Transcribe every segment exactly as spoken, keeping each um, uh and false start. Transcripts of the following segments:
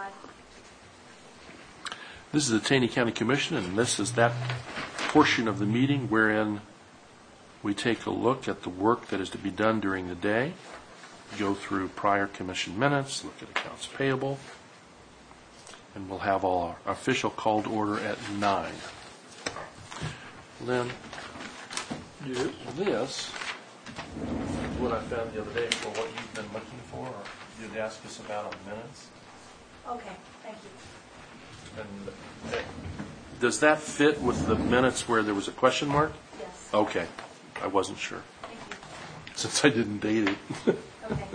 Aye. This is the Taney County Commission, and this is that portion of the meeting wherein we take a look at the work that is to be done during the day, go through prior commission minutes, look at accounts payable, and we'll have all our official called order at nine. Lynn, Yes. this is what I found the other day for what you've been looking for, or you'd ask us about on minutes. Okay, thank you. And uh, does that fit with the minutes where there was a question mark? Yes. Okay, I wasn't sure Thank you. since I didn't date it. Okay.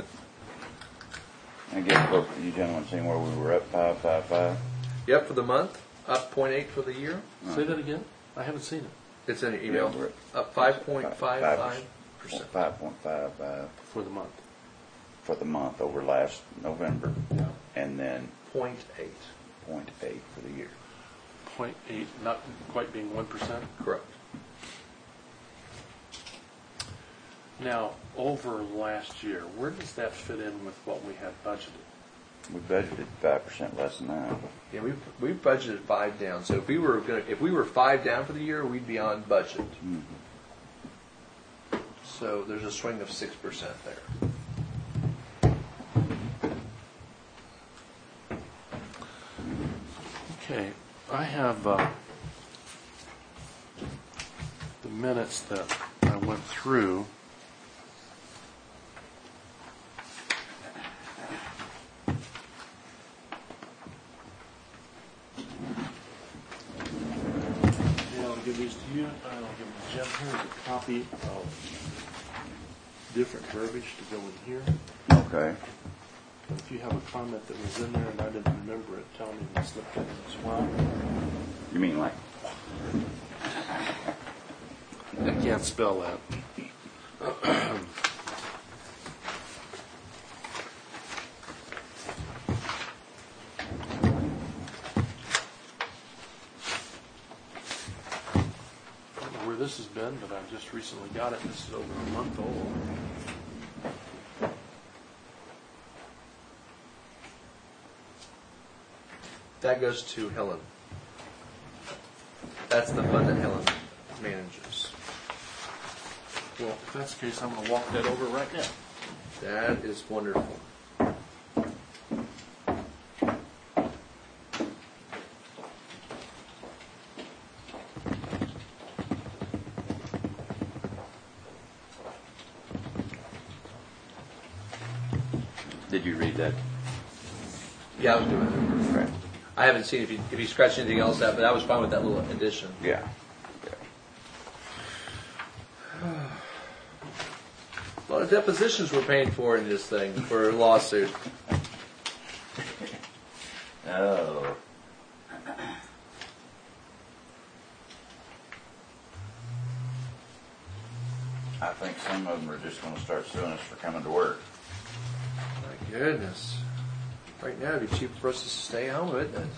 I get close to you gentlemen seeing where we were up five, five, five. Yep, for the month, up point eight for the year. Say that again? I haven't seen it. It's in your email. Yeah, we're- Up five point five five percent. Five point five five For the month. for the month over last November, Yeah. and then Point eight. point eight for the year. Point eight, not quite being one percent. Correct. Now, over last year, where does that fit in with what we had budgeted? We budgeted five percent less than that. Yeah, we we budgeted five down. So if we were gonna, if we were five down for the year, we'd be on budget. Mm-hmm. So there's a swing of six percent there. Okay, I have uh, the minutes that I went through. Yeah, I'll give these to you, and I'll give them to Jim. Here's a copy of different verbiage to go in here. Okay. If you have a comment that was in there and I didn't remember it, tell me and slip it in as well. You mean like? I can't spell that. I don't know where this has been, but I just recently got it. This is over a month old. That goes to Helen. That's the fund that Helen manages. Well, if that's the case, I'm going to walk that over right now. That is wonderful. Did you read that? Yeah, I was doing it. Okay. I haven't seen if you if you scratched anything else out, but I was fine with that little addition. Yeah. A lot of depositions we're paying for in this thing for a lawsuit. Oh. I think some of them are just going to start suing us for coming to work. My goodness. Right now, it'd be cheaper for us to stay home, wouldn't it?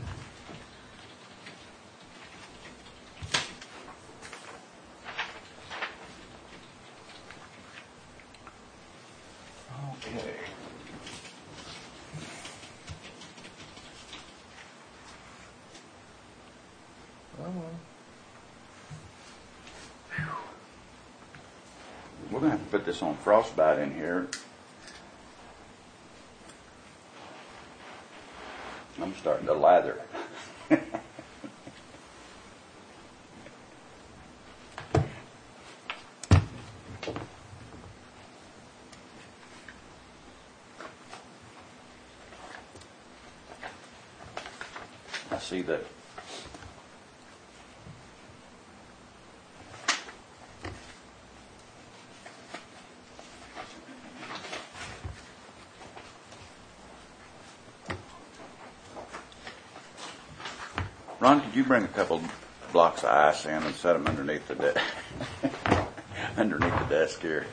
Okay. Oh, well. We're going to have to put this on frostbite in here. I'm starting to lather. I see that. Ron, could you bring a couple blocks of ice in and set them underneath the de- underneath the desk here?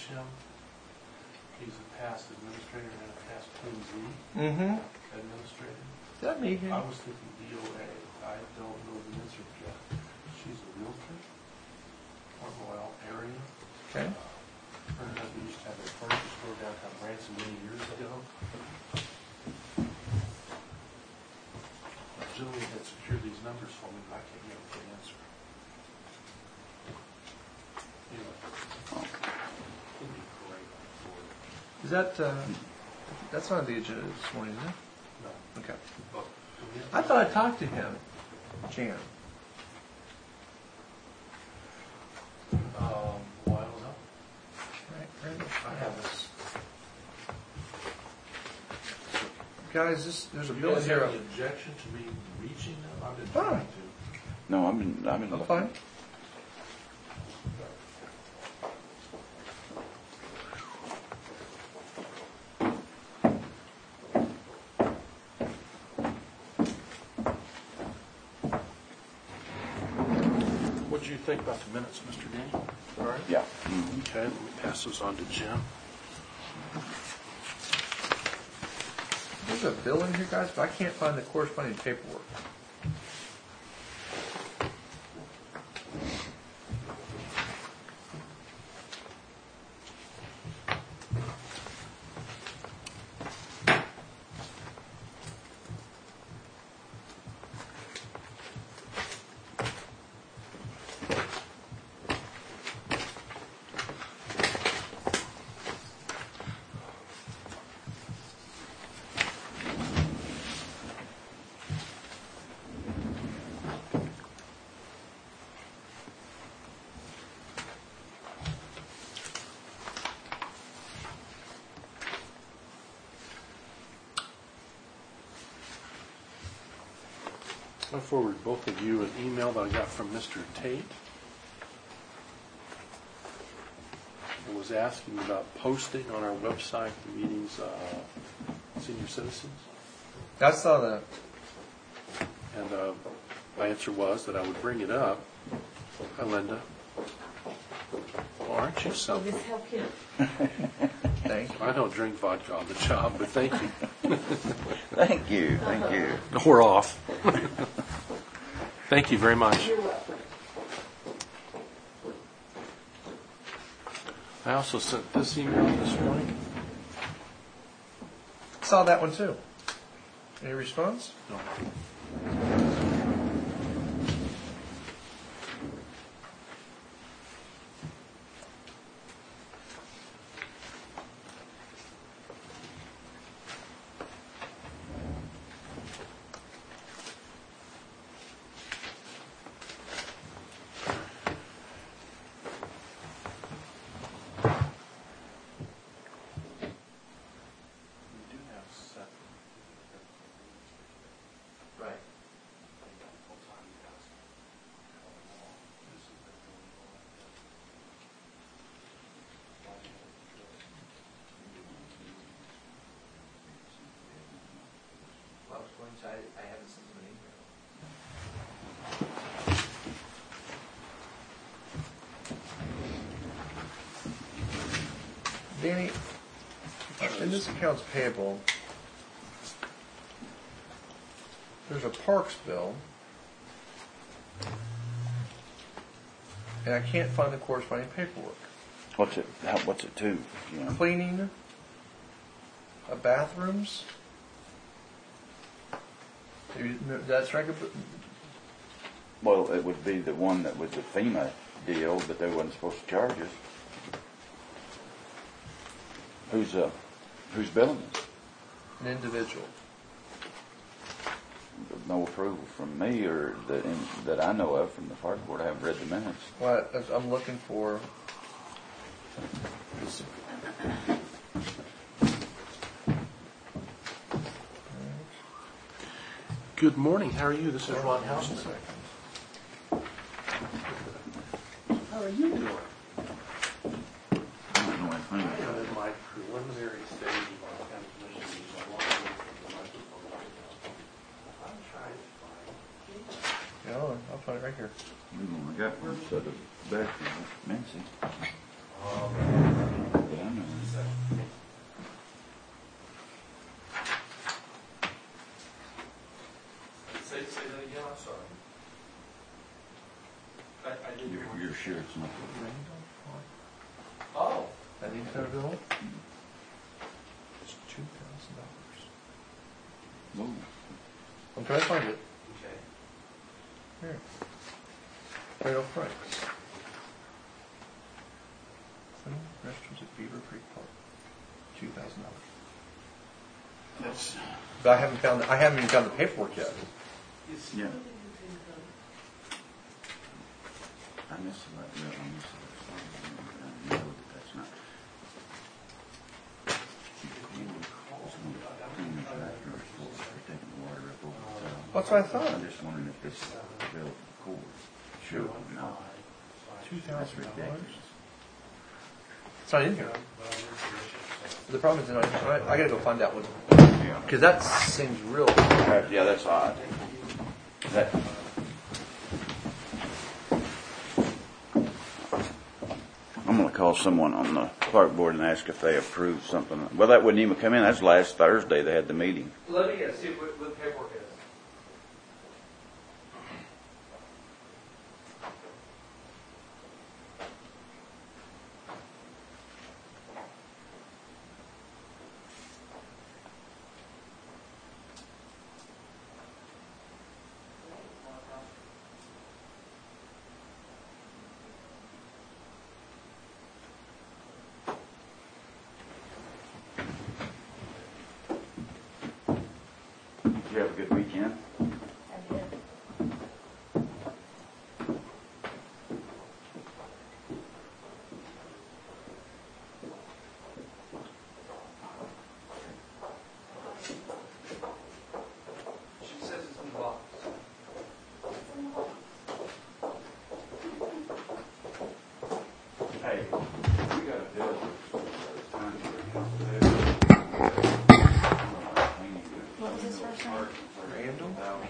Jim. He's a past administrator and a past P Z Mm-hmm. administrator. Is that me here? I was thinking D O A. I don't know the answer to that. She's a realtor, Port Royal area. Okay. Her husband used to have a furniture store downtown Branson many years ago. Jillian had secured these numbers for me, but I can't get the answer. Anyway, it'd be great for it. Is that, uh, that's not on the agenda this morning, is it? No. Okay. But do we have- I thought I talked to him, Jan. Um, well, I don't know. Right, right. I have this. Guys, this, there's a Do you bill guys here. have any objection to me reaching them? I've been Fine. trying to. No, I've been, I've been I'm looking. fine. What did you think about the minutes, Mister Denny? All right. Yeah. Mhm. Okay, let me pass those on to Jim. There's a bill in here, guys, but I can't find the corresponding paperwork. I forwarded both of you an email that I got from Mister Tate. I was asking about posting on our website the meetings, uh, senior citizens. I saw that. And uh, my answer was that I would bring it up. Hi, Linda. Well, aren't you so? This help you? Thank you. I don't drink vodka on the job, but thank you. Thank you, thank you. We're off. Thank you very much. You're welcome. I also sent this email this morning. Saw that one too. Any response? No. We do have seven. Right. Well, I was going to, I, I haven't sent them an email. Danny, in this accounts payable, there's a parks bill, and I can't find the corresponding paperwork. What's it, how, what's it to, you know? Cleaning of bathrooms. You- That's right. Well, it would be the one that was the FEMA deal, but they wasn't supposed to charge us. Who's, uh, who's billing us? An individual. No approval from me or that, in, that I know of from the fire board. I haven't read the minutes. What I'm looking for. is- Good morning. How are you? This is Ron Just a Hausman. second. How are you doing? I don't know anything. I am in my preliminary stage of our county commission meeting. I want to look at the microphone right now. I'm trying to find. Yeah, hold on, I'll find it right here. We only got one set of bathrooms, Nancy. Um, You're, you're sure it's not? Oh. That eighty center bill? It's two thousand dollars. Move. I'm trying to find it. Okay. Here. Trail Franks. Restrooms at Beaver Creek Park. Two thousand dollars. That's, But I haven't found, I haven't even found the paperwork yet. yeah. I missed it, like, no, I missed it. I know that that's not. Cleaning the tractor for taking the water up over the top. That's what I thought. I'm just wondering if this is available for court. Sure, no. Two That's thousand dollars? ridiculous. It's not in here. The problem is, it's not- I I gotta go find that one. Yeah. Because that seems real. That- Yeah, that's odd. That. I'm gonna call someone on the park board and ask if they approved something. Well, that wouldn't even come in. That's last Thursday they had the meeting. Let me uh, see what, what the paperwork is. Did you have a good weekend? I did. She says it's in the box. Hey, we got a bill. What was his first name? Randall?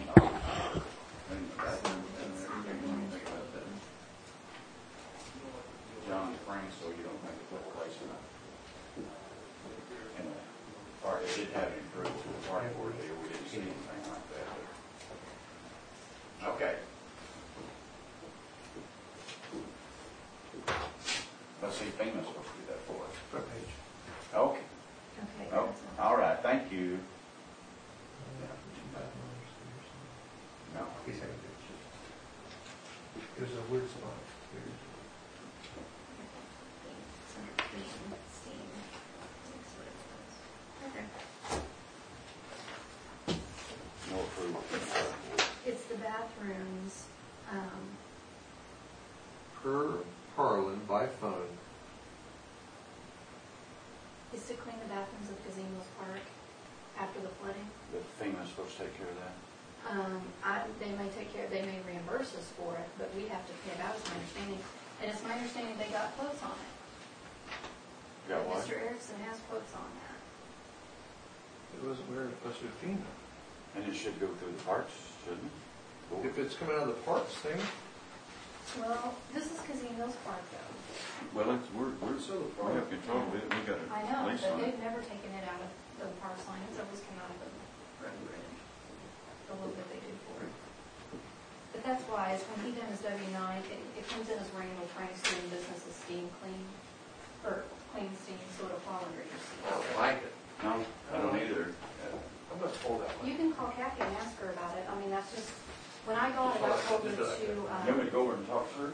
John Frank, so you don't make a quick place in it. And the park, it did have it improved to the park board there, we didn't see anything like that. but- Okay. Let's see, FEMA's supposed to do that for us. Front page. Okay. Okay. Oh, that's all. all right, thank you. No. He's having it. There's a weird spot. Okay. No approval. It's the bathrooms, um, Per Harlan by phone. is to clean the bathrooms of Casinos Park after the flooding. The FEMA's supposed to take care of that? Um, I, they may take care, they may reimburse us for it, but we have to pay it out, is my understanding. And it's my understanding they got quotes on it. You got what? Mister Erickson has quotes on that. It was where it was with FEMA. And it should go through the parks, shouldn't it? If it's coming out of the parks thing. Well, this is Casinos Park though. Well, it's, we're, we're, we have control of it, we got I a know, lease but on it. they've never taken it out of the park line, it's always come out of the road bridge. The little bit they do for it. But that's why, is when he done his W nine, it, it comes in as Randall Frank's doing business as Steam Clean, or Clean Steam, so it'll fall under your I don't steam. like it. No, I don't either. I'm gonna pull that one. You can call Kathy and ask her about it, I mean, that's just, when I got it, I told her to, You want me um, to go over and talk to her?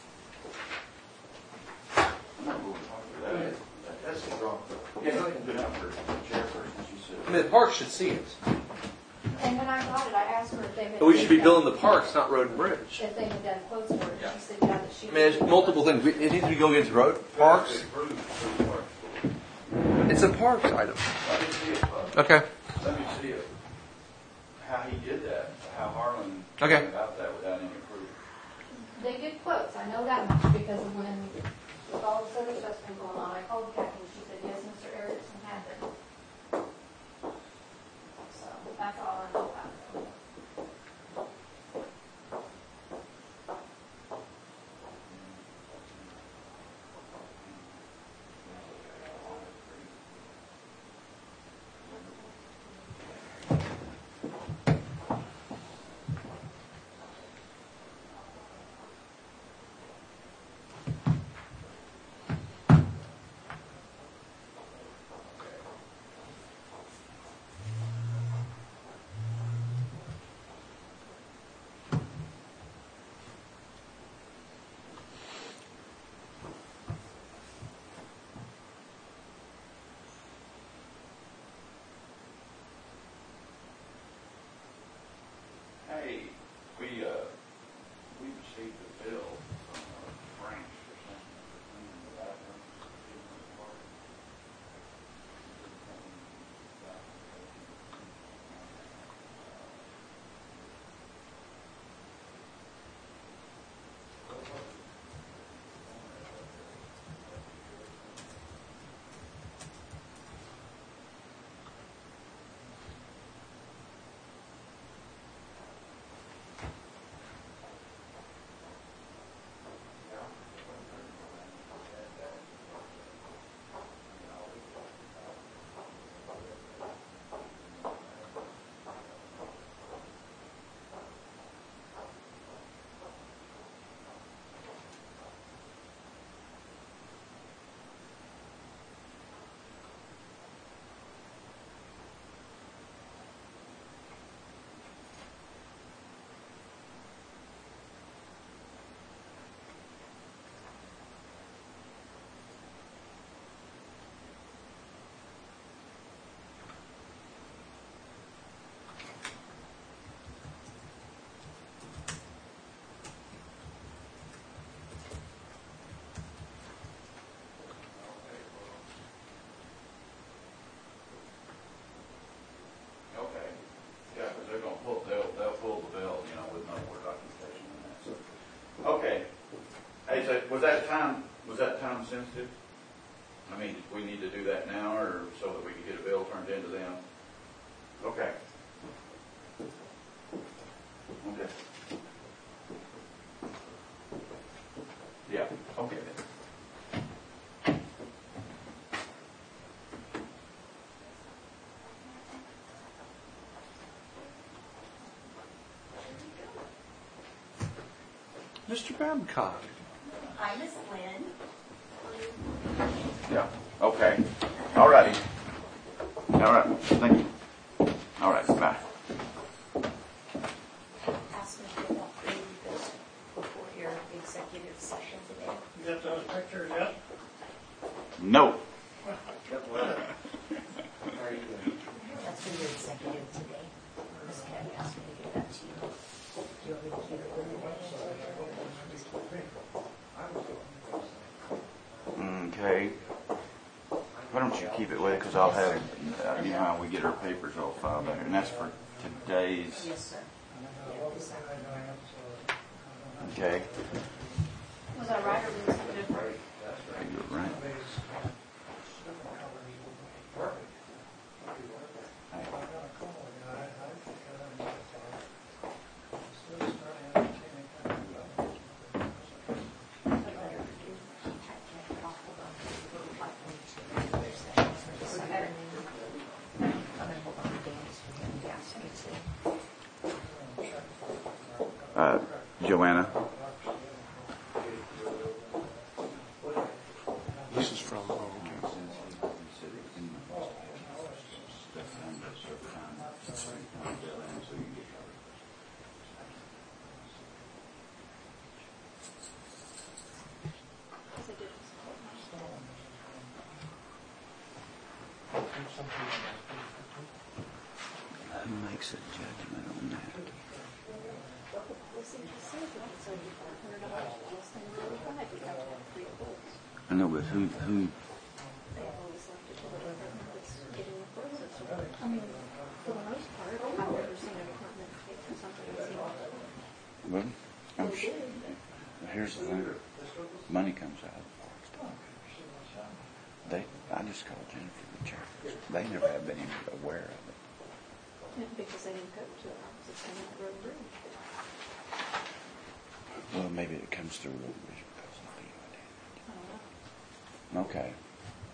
I'm not going to talk to her. That, that- that's the wrong. Yeah, I can do that for chairperson, she said. I mean, the parks should see it. and when I got it, I asked her if they had. But we should be billing the parks, not road and bridge. If they had done quotes for it, she said, yeah, that she. I mean, there's multiple things. We- It needs to go against road, parks. It's a parks item. Let me see it, bud. Okay. Let me see it. How he did that, how Harlan Okay. went about that without any approval. They did quotes, I know that much, because of when, with all this other stuff's been going on, I called Kathy and she said, yes, Mister Erickson had them. So, that's all I know about it. Okay. Hey, so was that time, was that time sensitive? I mean, we need to do that now, or so that we can get a bill turned into them? Okay. Okay. Yeah, okay then. Mister Babcock. Hi, Miss Lynn. Yeah, okay. All righty. All right, thank you. All right, bye. Asked me to walk through this before your executive session today. You got those pictures yet? No. That's for your executive today. Miss Kathy asked me to give that to you. Do you want me to keep it for the day? Just keep it. Okay. Why don't you keep it with it, because I'll have, uh, you know how we get our papers all filed there, and that's for today's, Yes, sir. Yeah, this okay. Was that right or was it something different? You're right. Uh, Joanna? This is from, oh, okay. Who makes a judgment on that? I know, but who, who, I mean, for the most part, I've never seen a department pay for something that's even. well, I'm sure, here's the thing, money comes out. They, I just called Jennifer the chair. They never have been even aware of it. Yeah, because they didn't go to the opposite side of the road bridge. Well, maybe it comes through Road Bridge because of the, I don't know. okay.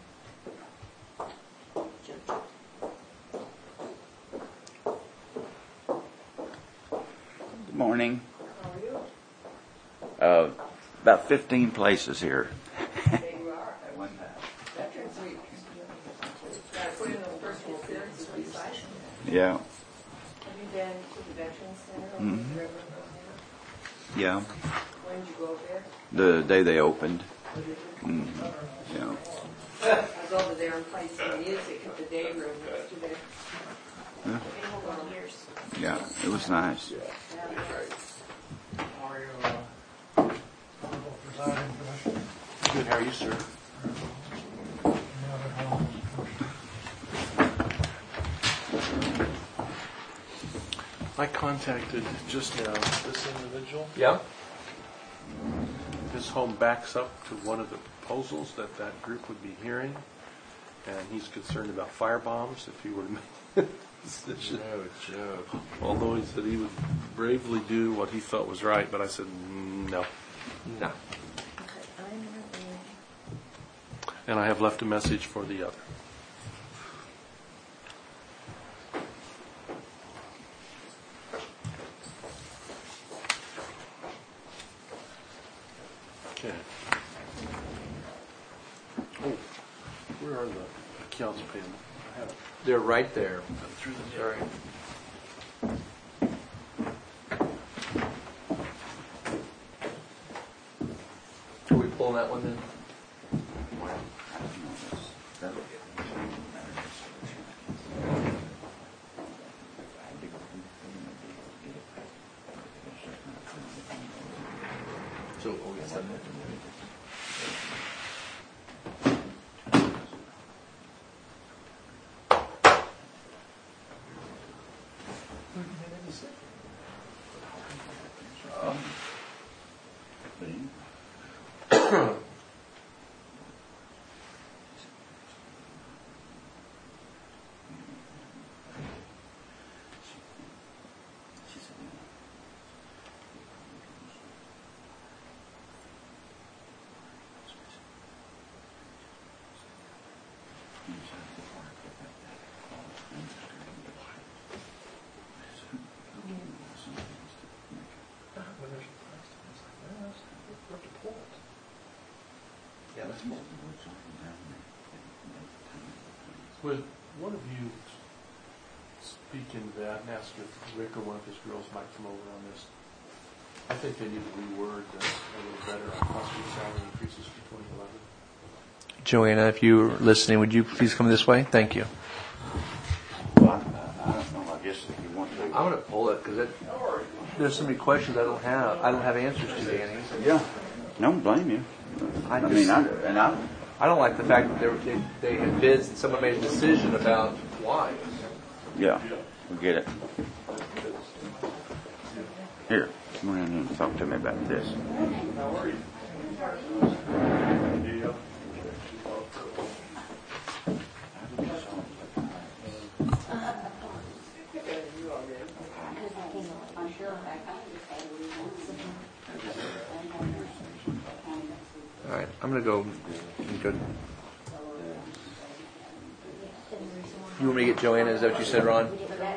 Good morning. How are you? Uh, about fifteen places here. There you are. At one time. Veterans Week. Gotta put in the personal appearances for your site. Yeah, Have you been to the Veterans Center on Mhm. the river? yeah. When did you go over there? The day they opened. Mm, yeah. I was over there and played some music at the day room yesterday. Yeah. Twenty-one years. Yeah, it was nice. How are you, uh, local presiding commissioner? Good, how are you, sir? I contacted just now this individual. Yeah? His home backs up to one of the proposals that that group would be hearing, and he's concerned about fire bombs if he were to make the decision. No joke. Although he said he would bravely do what he felt was right, but I said, "Mm, no. No. And I have left a message for the other. Okay. Oh, where are the accounts payable? I have it They're right there. through the Sorry. Are we pulling that one then? So, oh, we send that to me. Yeah. Would one of you speak into that and ask if Rick or one of his girls might come over on this? I think they need to reword uh, a little better on possible salary increases for twenty eleven. Joanna, if you're listening, would you please come this way? Thank you. Well, I, I don't know, I guess if you want to. I'm going to pull it because there's so many questions I don't have. I don't have answers to, Danny. Yeah, don't blame you. I I just- mean, I, and I, I don't like the fact that they, were, they, they had bids and someone made a decision about why. yeah, we get it. Here, come on in and talk to me about this. All right, I'm going to go. go. You want me to get Joanna? Is that what you said, Ron?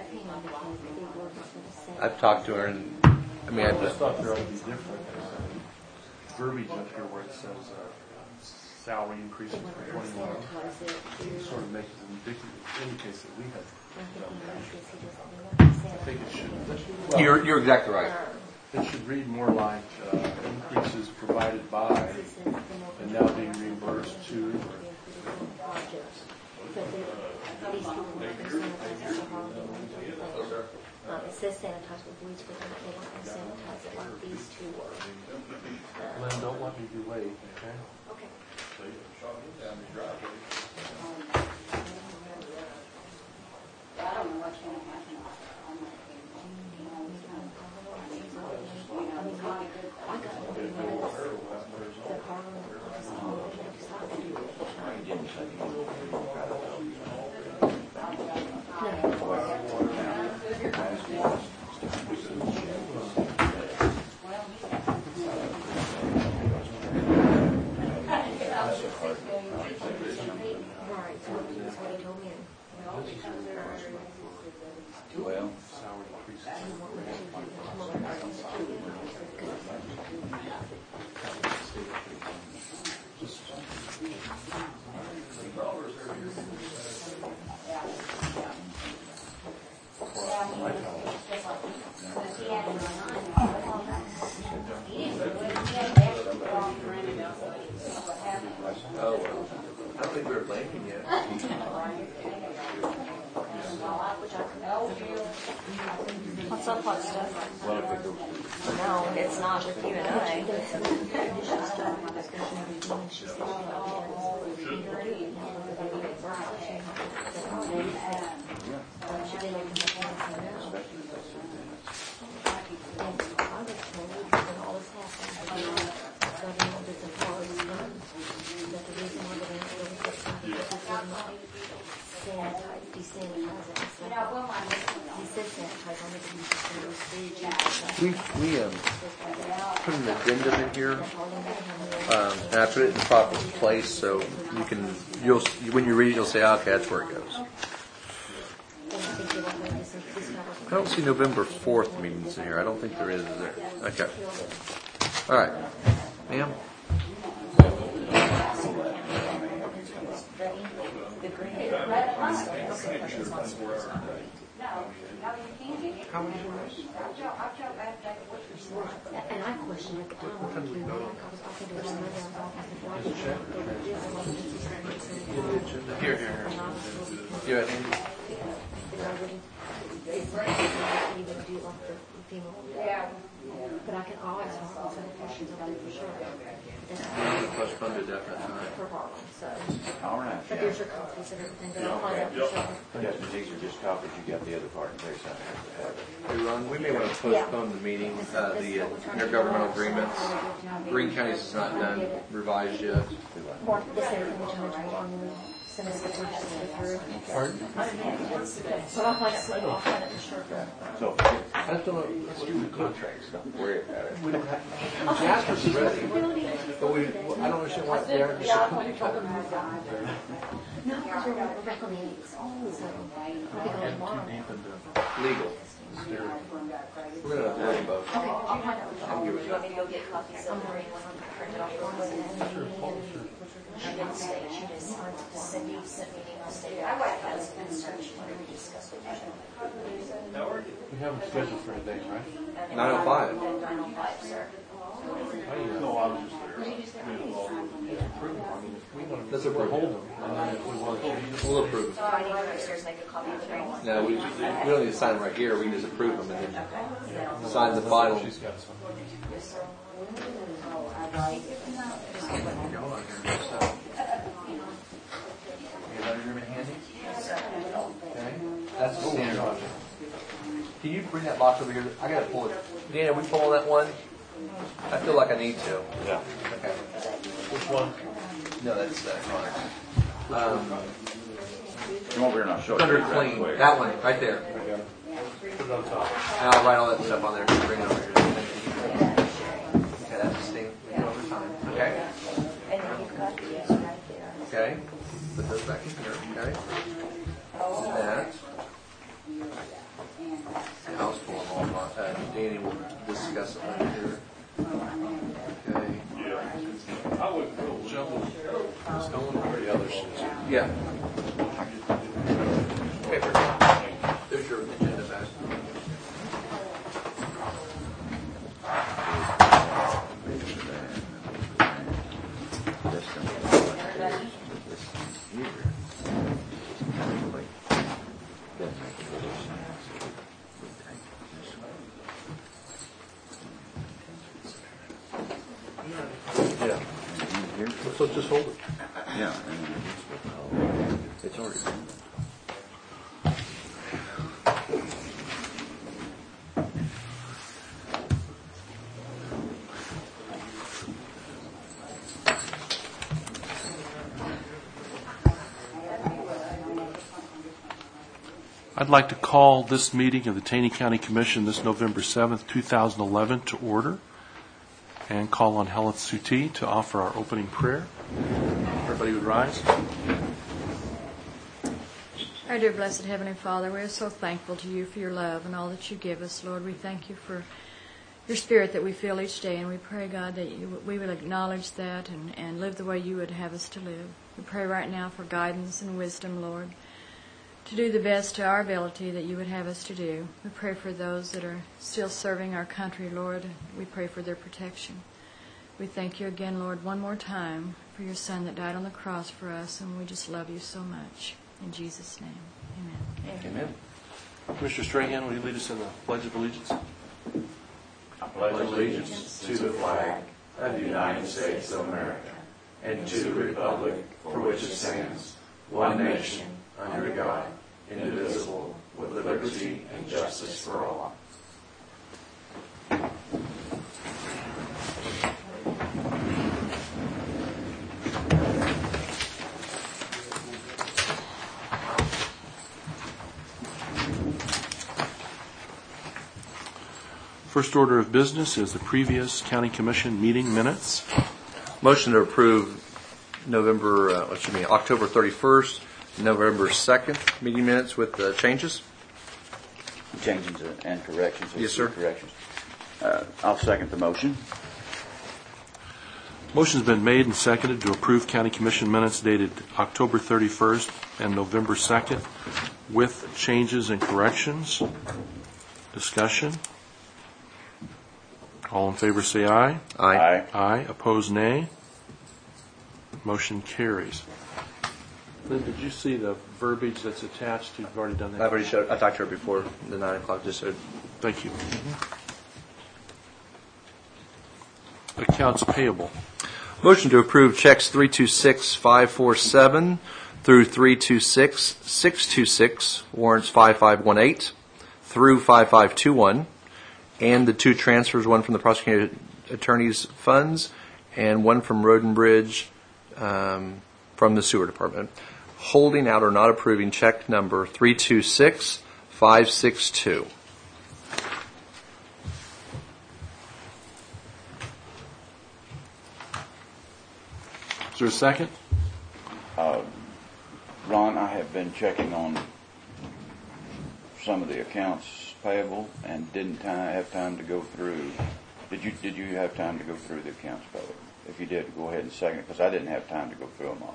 I've talked to her, and I mean, I I've just thought there ought to be different uh, verbiage up here where it says uh, salary increases for twenty eleven. Sort of makes it indicative, indicates that we have done that. I think it should, well, You're, you're exactly right. it should read more like uh, increases provided by and now being reimbursed to. Um, it says sanitize with bleach, but they don't want to sanitize it like these two were. Lynn, don't let me be late, okay? Okay. I don't know what's going to happen. I'm not I mean, I got to be nervous that Harlan Well, Salary increases. Oh, well. I don't think we were blanking yet. What's up, hot stuff? No, it's not with you and I. We, we um, put an addendum in here, um, and I put it in the proper place so you can, you'll, when you read it, you'll say, oh, okay, that's where it goes. I don't see November fourth meetings in here. I don't think there is, is there? Okay. All right. Ma'am? How many years? And I questioned at the time, I think you know, I was talking to him, and Here, here, here. You ready? But I can always ask them some questions, I'll do for sure. I'm going to postpone to a definite time. For Harlan, so. all right. But there's your copies and everything, but I'll find out for sure. Yes, but these are just copies. You got the other part in case I have to have it. Hey, Ron, we may want to postpone the meeting, uh, the uh, intergovernmental agreements. Green County's is not done, revised yet. Mark, this everything which I'm going to send us the purchases through. Pardon? But I'll find it, I'll find it for sure. So, I just don't know, let's do the contracts. don't worry about it. We don't have, Jasper's is ready, but we, I don't understand why they aren't just. No, because we're, we're back on the eighth, so I'll be going tomorrow. Legal. We're gonna have to both. Okay, I'll find out. Do you want me to go get copies of the green one and print it off for us? She didn't say, she just, Cindy sent me an email stating I has been searched, what we discussed with you. We have them scheduled for today, right? Nine oh five. Nine oh five, sir. No, I was just there. Let's We'll approve hold it. them, and then if we want to change We'll approve it. So I need to go upstairs, make a copy of the green one. No, we, we don't need to sign them right here. We can just approve them and then sign the final. She's got some. Yes, sir. Oh, I like it. Your letter agreement handy? Yes, sir. Okay. That's the standard. Can you bring that box over here? I gotta pull it. Dan, are we pulling that one? I feel like I need to. Yeah. Okay. Which one? No, that's that one. Um, Come over here and I'll show you. under clean. That one, right there. I got it. Put it on top. And I'll write all that stuff on there. Bring it over here. Okay, that's the same over time. Okay. And then you've got these right there. Okay. Put those back in here. Okay. That. House full of all my, uh, Danny will discuss it later. Okay. I would jumble stone or the other shit. Yeah. Paper. There's your agenda back. Yeah. So just hold it. Yeah. It's already done. I'd like to call this meeting of the Taney County Commission this November seventh, two thousand eleven to order and call on Helen Suti to offer our opening prayer. Everybody would rise. Our dear blessed Heavenly Father, we are so thankful to you for your love and all that you give us, Lord. We thank you for your spirit that we feel each day, and we pray, God, that you, we will acknowledge that and, and live the way you would have us to live. We pray right now for guidance and wisdom, Lord, to do the best to our ability that you would have us to do. We pray for those that are still serving our country, Lord. We pray for their protection. We thank you again, Lord, one more time for your Son that died on the cross for us, and we just love you so much. In Jesus' name, amen. Amen. Commissioner Strahan, will you lead us in the Pledge of Allegiance? I pledge allegiance to the flag of the United States of America and to the republic for which it stands, one nation, under God, indivisible, with liberty and justice for all. First order of business is the previous County Commission meeting minutes. Motion to approve November, uh, excuse me, October thirty-first, November second meeting minutes with uh, changes. Changes and corrections. Yes, sir. Corrections. Uh, I'll second the motion. Motion's been made and seconded to approve County Commission minutes dated October thirty-first and November second with changes and corrections. Discussion. All in favor say aye. Aye. Aye. Opposed, nay. Motion carries. Lynn, did you see the verbiage that's attached? You've already done that. I've already showed, I talked to her before the nine o'clock, just so. Thank you. Accounts payable. Motion to approve checks three two six five four seven through three two six six two six, warrants five five one eight through five five two one, and the two transfers, one from the prosecuting attorney's funds and one from Road and Bridge um, from the sewer department. Holding out or not approving check number three two six five six two. Is there a second? Uh, Ron, I have been checking on some of the accounts payable and didn't ti- have time to go through. Did you, did you have time to go through the accounts payable? If you did, go ahead and second it, because I didn't have time to go through them all.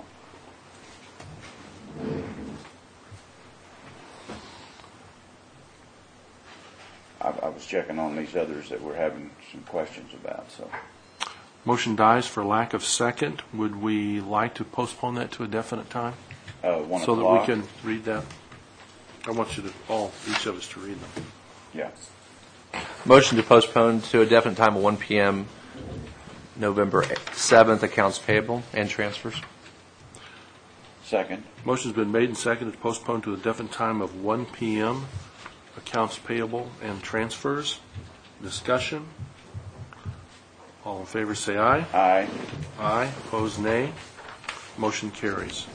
I, I was checking on these others that we're having some questions about, so. Motion dies for lack of second. Would we like to postpone that to a definite time? Uh, one So that we o'clock? can read that? I want you to, all, each of us to read them. Yeah. Motion to postpone to a definite time of one p.m. November seventh, accounts payable and transfers. Second. Motion's been made and seconded to postpone to a definite time of one p.m. accounts payable and transfers. Discussion. All in favor say aye. Aye. Aye. Opposed, nay. Motion carries.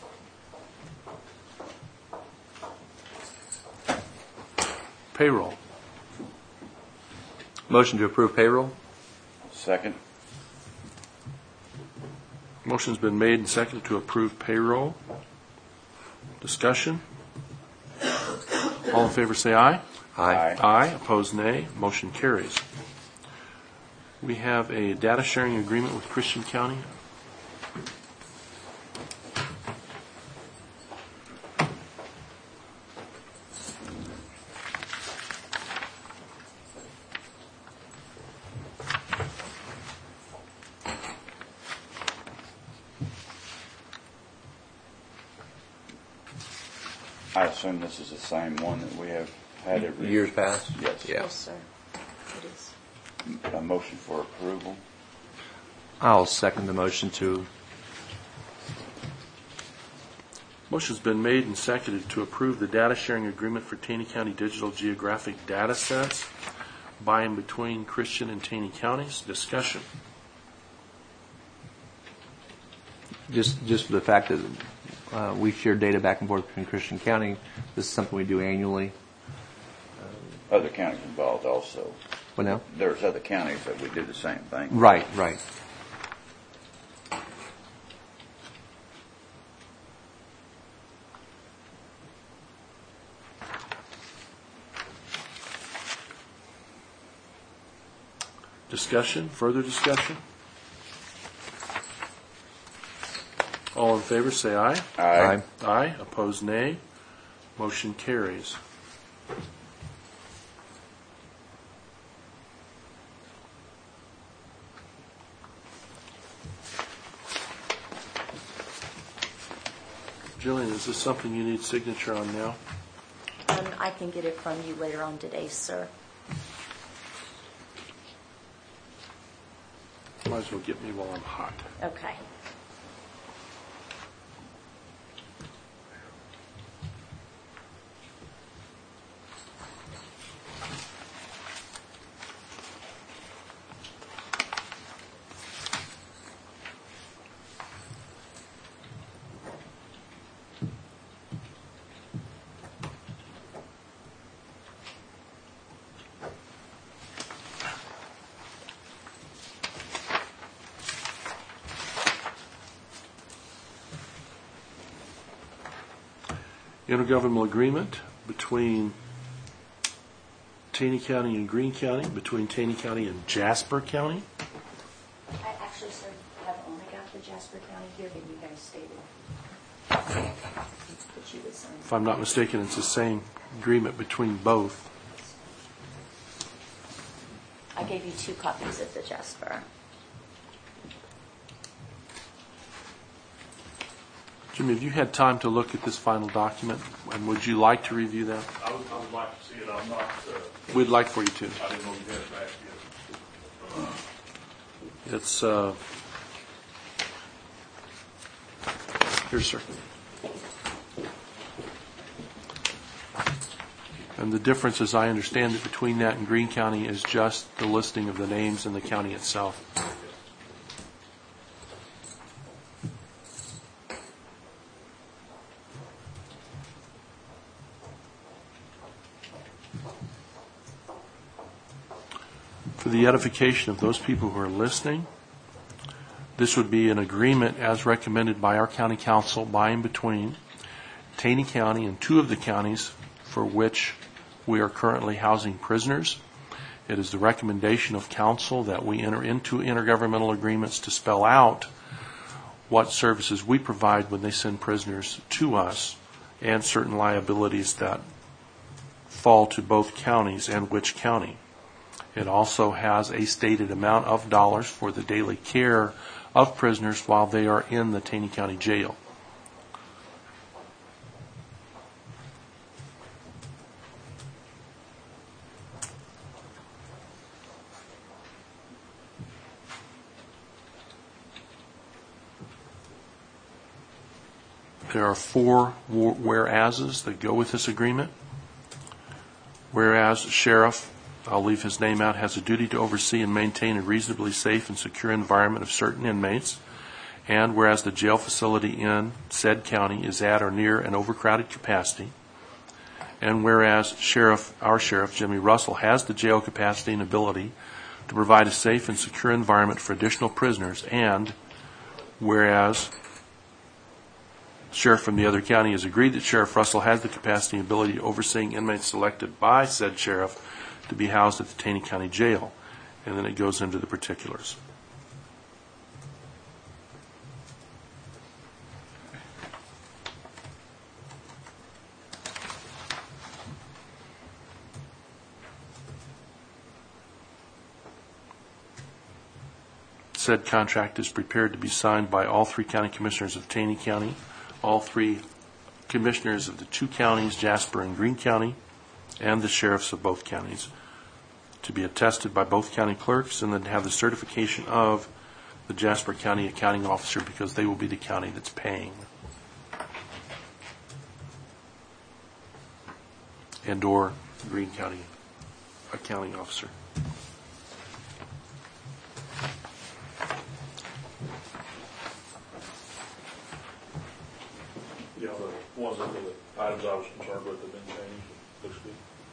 Payroll. Motion to approve payroll. Second. Motion's been made and seconded to approve payroll. Discussion. All in favor say aye. Aye. Aye. Opposed, nay. Motion carries. We have a data sharing agreement with Christian County. I assume this is the same one that we have had every Years past? Yes. Yeah. Yes, sir. It is. A motion for approval. I'll second the motion to. Motion's been made and seconded to approve the data sharing agreement for Taney County Digital Geographic Data Sets by and between Christian and Taney counties. Discussion. Just, just for the fact that uh, we share data back and forth between Christian County, this is something we do annually. Other counties involved also. What now? There's other counties that we do the same thing. Right, right. Discussion, further discussion? All in favor say aye. Aye. Aye. Opposed, nay. Motion carries. Jillian, is this something you need signature on now? Um, I can get it from you later on today, sir. Might as well get me while I'm hot. Okay. Intergovernmental agreement between Taney County and Greene County, between Taney County and Jasper County. I actually, sir, have only got the Jasper County here that you guys stated. That you would sign. If I'm not mistaken, it's the same agreement between both. I gave you two copies of the Jasper. Jimmy, have you had time to look at this final document, and would you like to review that? I would, I would like to see it. I'm not, uh, We'd like for you to. I didn't know you had it back yet. It's, uh, here, sir. And the difference, as I understand it, between that and Greene County is just the listing of the names in the county itself. For the edification of those people who are listening, this would be an agreement as recommended by our county council by and between Taney County and two of the counties for which we are currently housing prisoners. It is the recommendation of council that we enter into intergovernmental agreements to spell out what services we provide when they send prisoners to us and certain liabilities that fall to both counties and which county. It also has a stated amount of dollars for the daily care of prisoners while they are in the Taney County Jail. There are four whereases that go with this agreement. Whereas sheriff, I'll leave his name out, has a duty to oversee and maintain a reasonably safe and secure environment of certain inmates. And whereas the jail facility in said county is at or near an overcrowded capacity. And whereas sheriff, our sheriff, Jimmy Russell, has the jail capacity and ability to provide a safe and secure environment for additional prisoners. And whereas sheriff from the other county has agreed that Sheriff Russell has the capacity and ability to overseeing inmates selected by said sheriff to be housed at the Taney County Jail. And then it goes into the particulars. Said contract is prepared to be signed by all three county commissioners of Taney County, all three commissioners of the two counties, Jasper and Greene County, and the sheriffs of both counties, to be attested by both county clerks, and then have the certification of the Jasper County accounting officer, because they will be the county that's paying, and or Greene County accounting officer. Yeah, the ones that were the items I was concerned with have been changed. Looks good.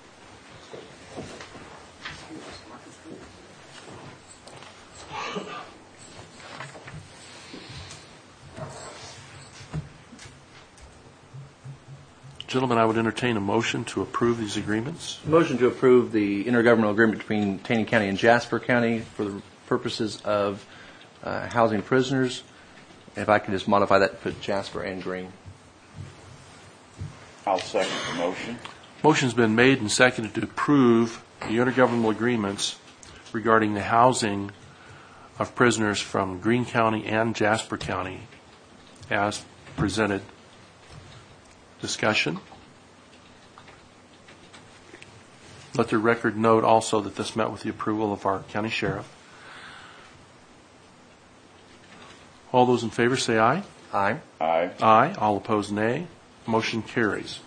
Gentlemen, I would entertain a motion to approve these agreements. Motion to approve the intergovernmental agreement between Taney County and Jasper County for the purposes of uh, housing prisoners. If I could just modify that to put Jasper and Greene. I'll second the motion. Motion's been made and seconded to approve the intergovernmental agreements regarding the housing of prisoners from Greene County and Jasper County as presented. Discussion. Let the record note also that this met with the approval of our county sheriff. All those in favor say aye. Aye. Aye. Aye. All opposed, nay. Motion carries.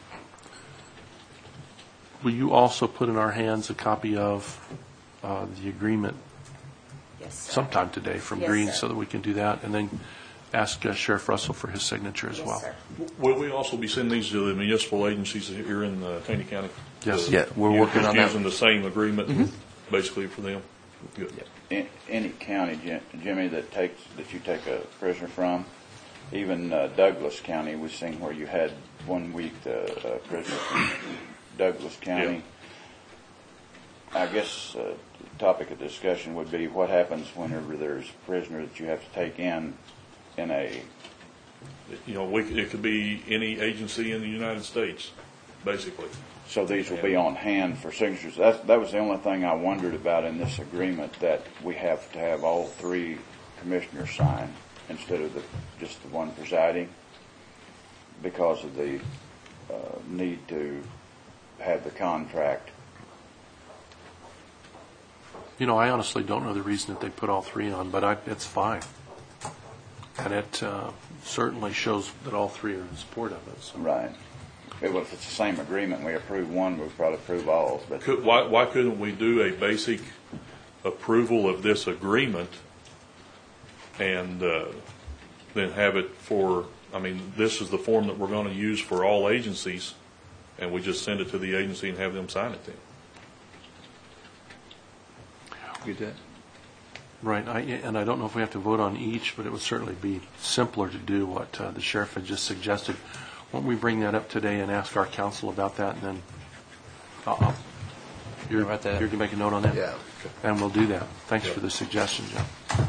Will you also put in our hands a copy of uh, the agreement Yes, sir. sometime today from Yes, Greene, sir. so that we can do that, and then ask uh, Sheriff Russell for his signature as Yes, well. sir. Will we also be sending these to the municipal agencies here in uh, Taney County? Yes. Uh, Yeah, we're you- working just on that. Using the same agreement, basically, for them? Good. In, any county, Jim- Jimmy, that takes that you take a prisoner from, even uh, Douglas County, we've seen where you had one week the uh, prisoner from Douglas County. I guess uh, the topic of discussion would be what happens whenever there's a prisoner that you have to take in in a You know, we, it could be any agency in the United States, basically. So these will be on hand for signatures. That, that was the only thing I wondered about in this agreement, that we have to have all three commissioners sign instead of the, just the one presiding, because of the uh, need to have the contract. You know, I honestly don't know the reason that they put all three on, but I, it's fine. And it uh, certainly shows that all three are in support of it. So. Right. If it's the same agreement, we approve one, we'll probably approve all. But Could, why, why couldn't we do a basic approval of this agreement and uh, then have it for, I mean, this is the form that we're going to use for all agencies, and we just send it to the agency and have them sign it then? You did. Right, I, and I don't know if we have to vote on each, but it would certainly be simpler to do what uh, the sheriff had just suggested. Why don't we bring that up today and ask our counsel about that, and then I'll- I'll- You're, Write that. you're going to make a note on that? Yeah. And we'll do that. Thanks for the suggestion, Joe.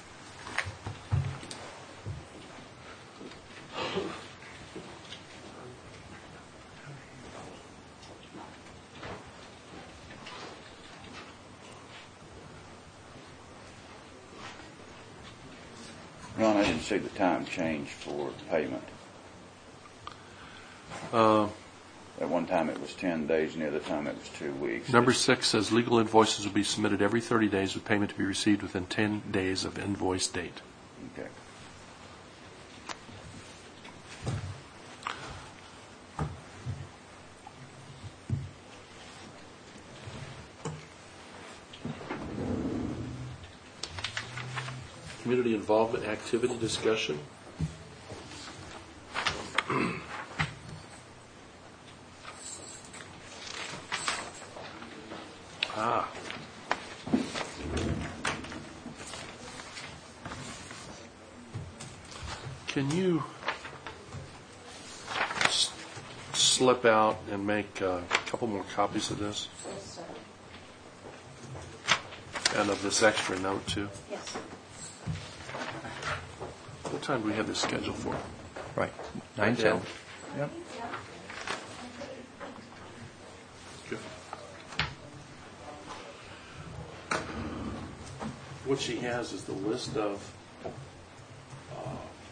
Ron, I didn't see the time change for payment. Uh, At one time it was ten days, and the other time it was two weeks. Number six says legal invoices will be submitted every thirty days with payment to be received within ten days of invoice date. Okay. Community involvement activity discussion. Ah. Can you s- slip out and make uh, a couple more copies of this? Yes, sir. And of this extra note, too? Yes. What time do we have this scheduled for? Right. Nine ten. Yeah. Yep. Good. What she has is the list of uh,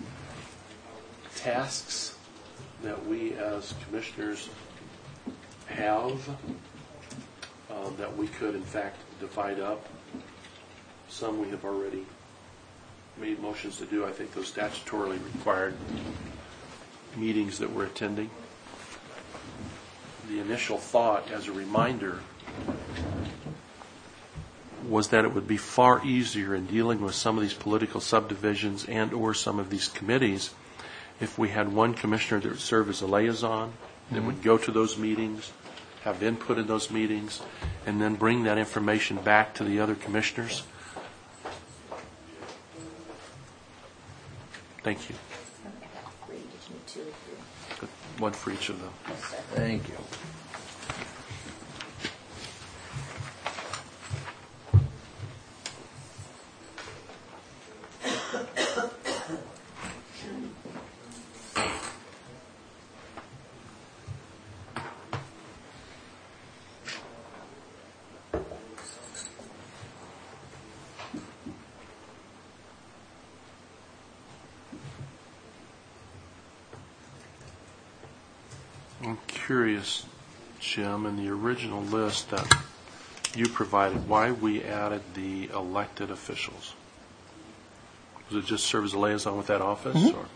tasks that we as commissioners have uh, that we could in fact divide up. Some we have already made motions to do. I think those statutorily required meetings that we're attending. The initial thought, as a reminder, was that it would be far easier in dealing with some of these political subdivisions and or some of these committees if we had one commissioner that would serve as a liaison, that Mm-hmm. would go to those meetings, have input in those meetings, and then bring that information back to the other commissioners. Thank you. Three, did you need two or three? Good. One for each of them. Yes, sir. Thank you. I'm curious, Jim, in the original list that you provided, why we added the elected officials. Was it just serve as a liaison with that office? Mhm. Or?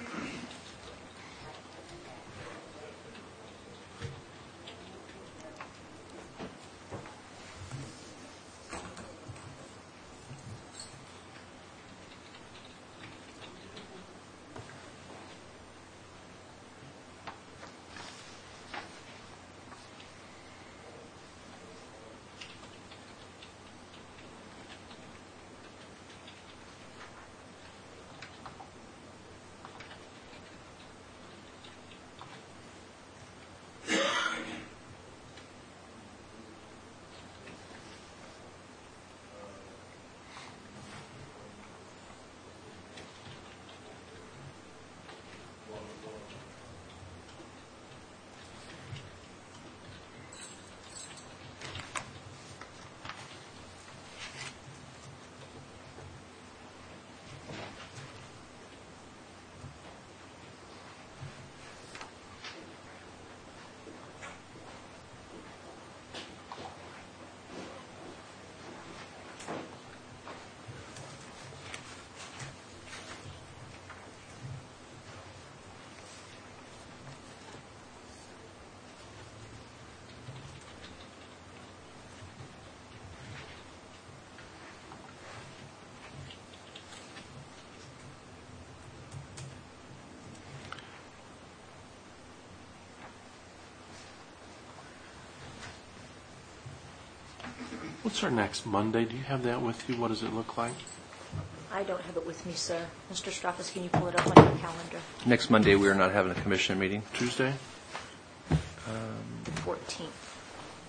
What's our next Monday? Do you have that with you? What does it look like? I don't have it with me, sir. Mister Straffus, can you pull it up on your calendar? Next Monday, we are not having a commission meeting. Tuesday? The fourteenth.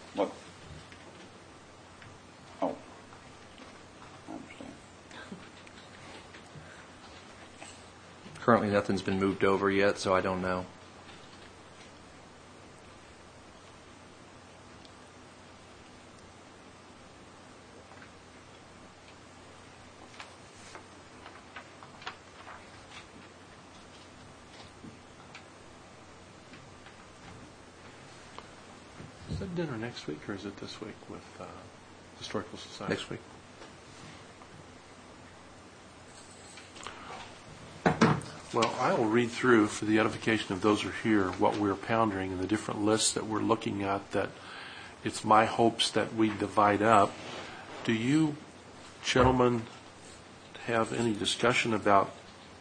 What? Oh, I understand. Currently, nothing's been moved over yet, so I don't know. Is that dinner next week, or is it this week with uh, Historical Society? Next week. Well, I will read through, for the edification of those who are here, what we're pondering and the different lists that we're looking at, that it's my hopes that we divide up. Do you gentlemen have any discussion about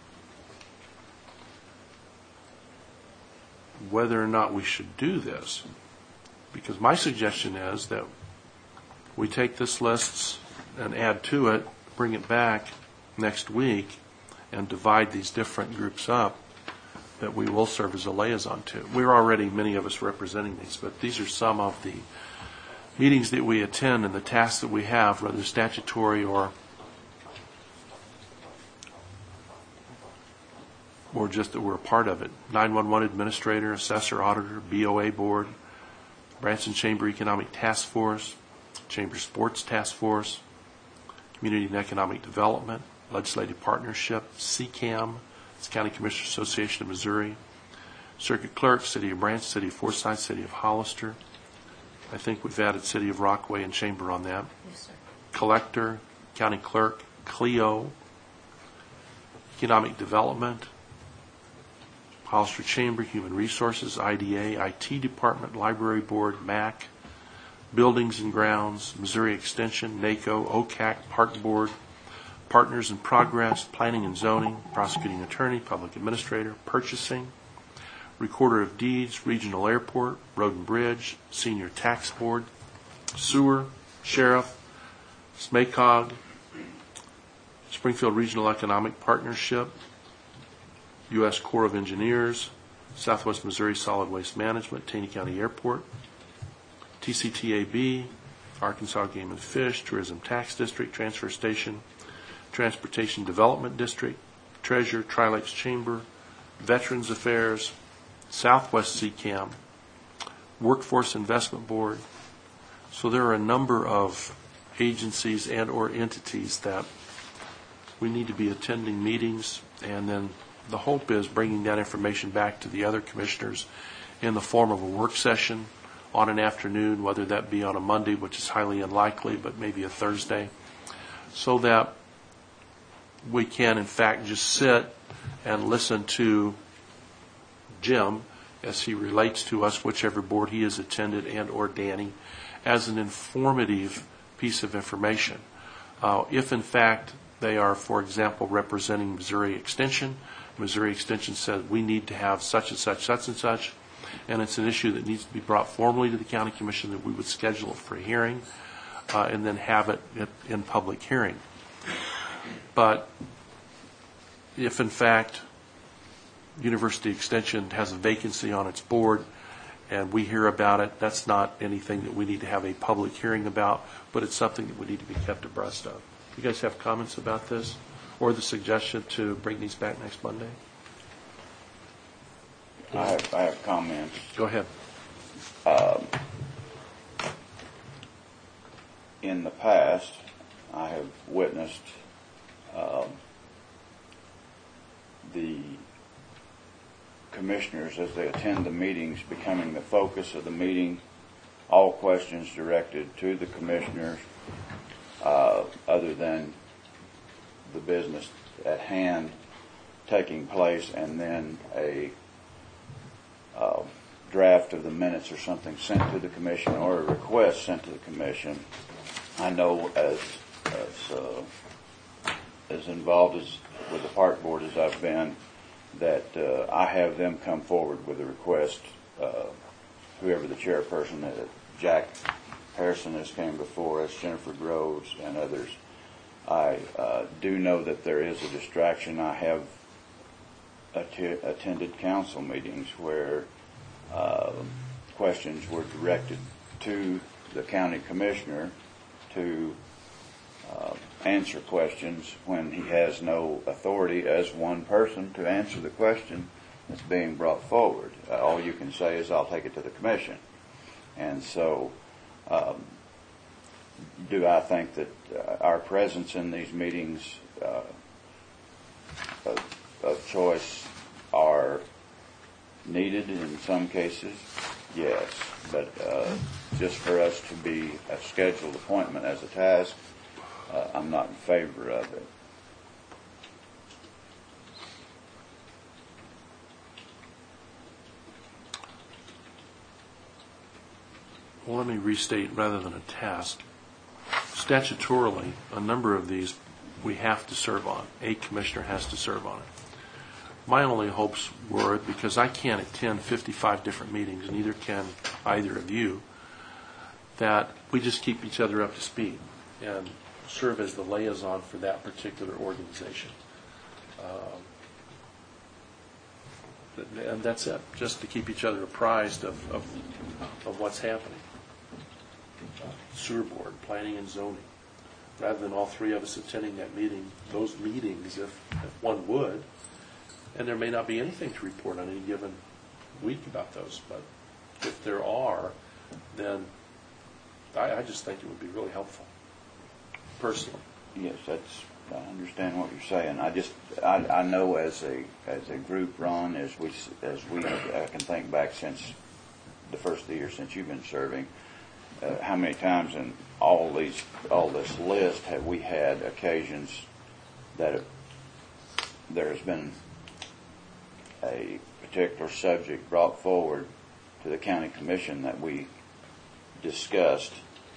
whether or not we should do this? Because my suggestion is that we take this list and add to it, bring it back next week, and divide these different groups up that we will serve as a liaison to. We're already, many of us, representing these, but these are some of the meetings that we attend and the tasks that we have, whether statutory or or just that we're a part of it. nine one one Administrator, Assessor, Auditor, B O A Board, Branson Chamber Economic Task Force, Chamber Sports Task Force, Community and Economic Development, Legislative Partnership, C CAM, it's County Commissioners Association of Missouri, Circuit Clerk, City of Branch, City of Forsyth, City of Hollister. I think we've added City of Rockaway and Chamber on that. Yes, sir. Collector, County Clerk, C L E O, Economic Development, Hollister Chamber, Human Resources, I D A, I T Department, Library Board, M A C, Buildings and Grounds, Missouri Extension, NACO, O C A C, Park Board, Partners in Progress, Planning and Zoning, Prosecuting Attorney, Public Administrator, Purchasing, Recorder of Deeds, Regional Airport, Road and Bridge, Senior Tax Board, Sewer, Sheriff, S M A C O G, Springfield Regional Economic Partnership, U S Corps of Engineers, Southwest Missouri Solid Waste Management, Taney County Airport, T C T A B, Arkansas Game and Fish, Tourism Tax District, Transfer Station, Transportation Development District, Treasurer, Tri-Lakes Chamber, Veterans Affairs, Southwest C CAM, Workforce Investment Board. So there are a number of agencies and or entities that we need to be attending meetings, and then the hope is bringing that information back to the other commissioners in the form of a work session on an afternoon, whether that be on a Monday, which is highly unlikely, but maybe a Thursday, so that we can, in fact, just sit and listen to Jim as he relates to us, whichever board he has attended, and or Danny, as an informative piece of information. Uh, if, in fact, they are, for example, representing Missouri Extension, Missouri Extension said we need to have such and such, such and such, and it's an issue that needs to be brought formally to the County Commission, that we would schedule it for a hearing uh, and then have it in public hearing. But if, in fact, University Extension has a vacancy on its board and we hear about it, that's not anything that we need to have a public hearing about, but it's something that we need to be kept abreast of. You guys have comments about this or the suggestion to bring these back next Monday? I have, I have comments. Go ahead. Um, in the past, I have witnessed um, the commissioners, as they attend the meetings, becoming the focus of the meeting, all questions directed to the commissioners uh, other than the business at hand taking place, and then a uh, draft of the minutes or something sent to the commission, or a request sent to the commission. I know as as uh, as involved as with the park board as I've been, that uh, I have them come forward with a request. Uh, whoever the chairperson, uh, Jack Harrison has came before us, Jennifer Groves, and others. I uh, do know that there is a distraction. I have att- attended council meetings where uh, questions were directed to the county commissioner to uh, answer questions when he has no authority as one person to answer the question that's being brought forward. Uh, all you can say is, I'll take it to the commission. And so, um, do I think that uh, our presence in these meetings uh, of, of choice are needed in some cases? Yes. But uh, just for us to be a scheduled appointment as a task, uh, I'm not in favor of it. Well, let me restate rather than a task. Statutorily, a number of these we have to serve on. A commissioner has to serve on it. My only hopes were, because I can't attend fifty-five different meetings, neither can either of you, that we just keep each other up to speed and serve as the liaison for that particular organization. Um, and that's it, just to keep each other apprised of, of, of what's happening. Sewer board, planning and zoning, rather than all three of us attending that meeting, those meetings, if, if one would, and there may not be anything to report on any given week about those, but if there are, then I, I just think it would be really helpful, personally. Yes, that's, I understand what you're saying. I just, I, I know as a as a group, Ron, as we as we I can think back since the first of the year since you've been serving, uh, how many times in all these all this list have we had occasions that have, there has been a particular subject brought forward to the county commission that we discussed,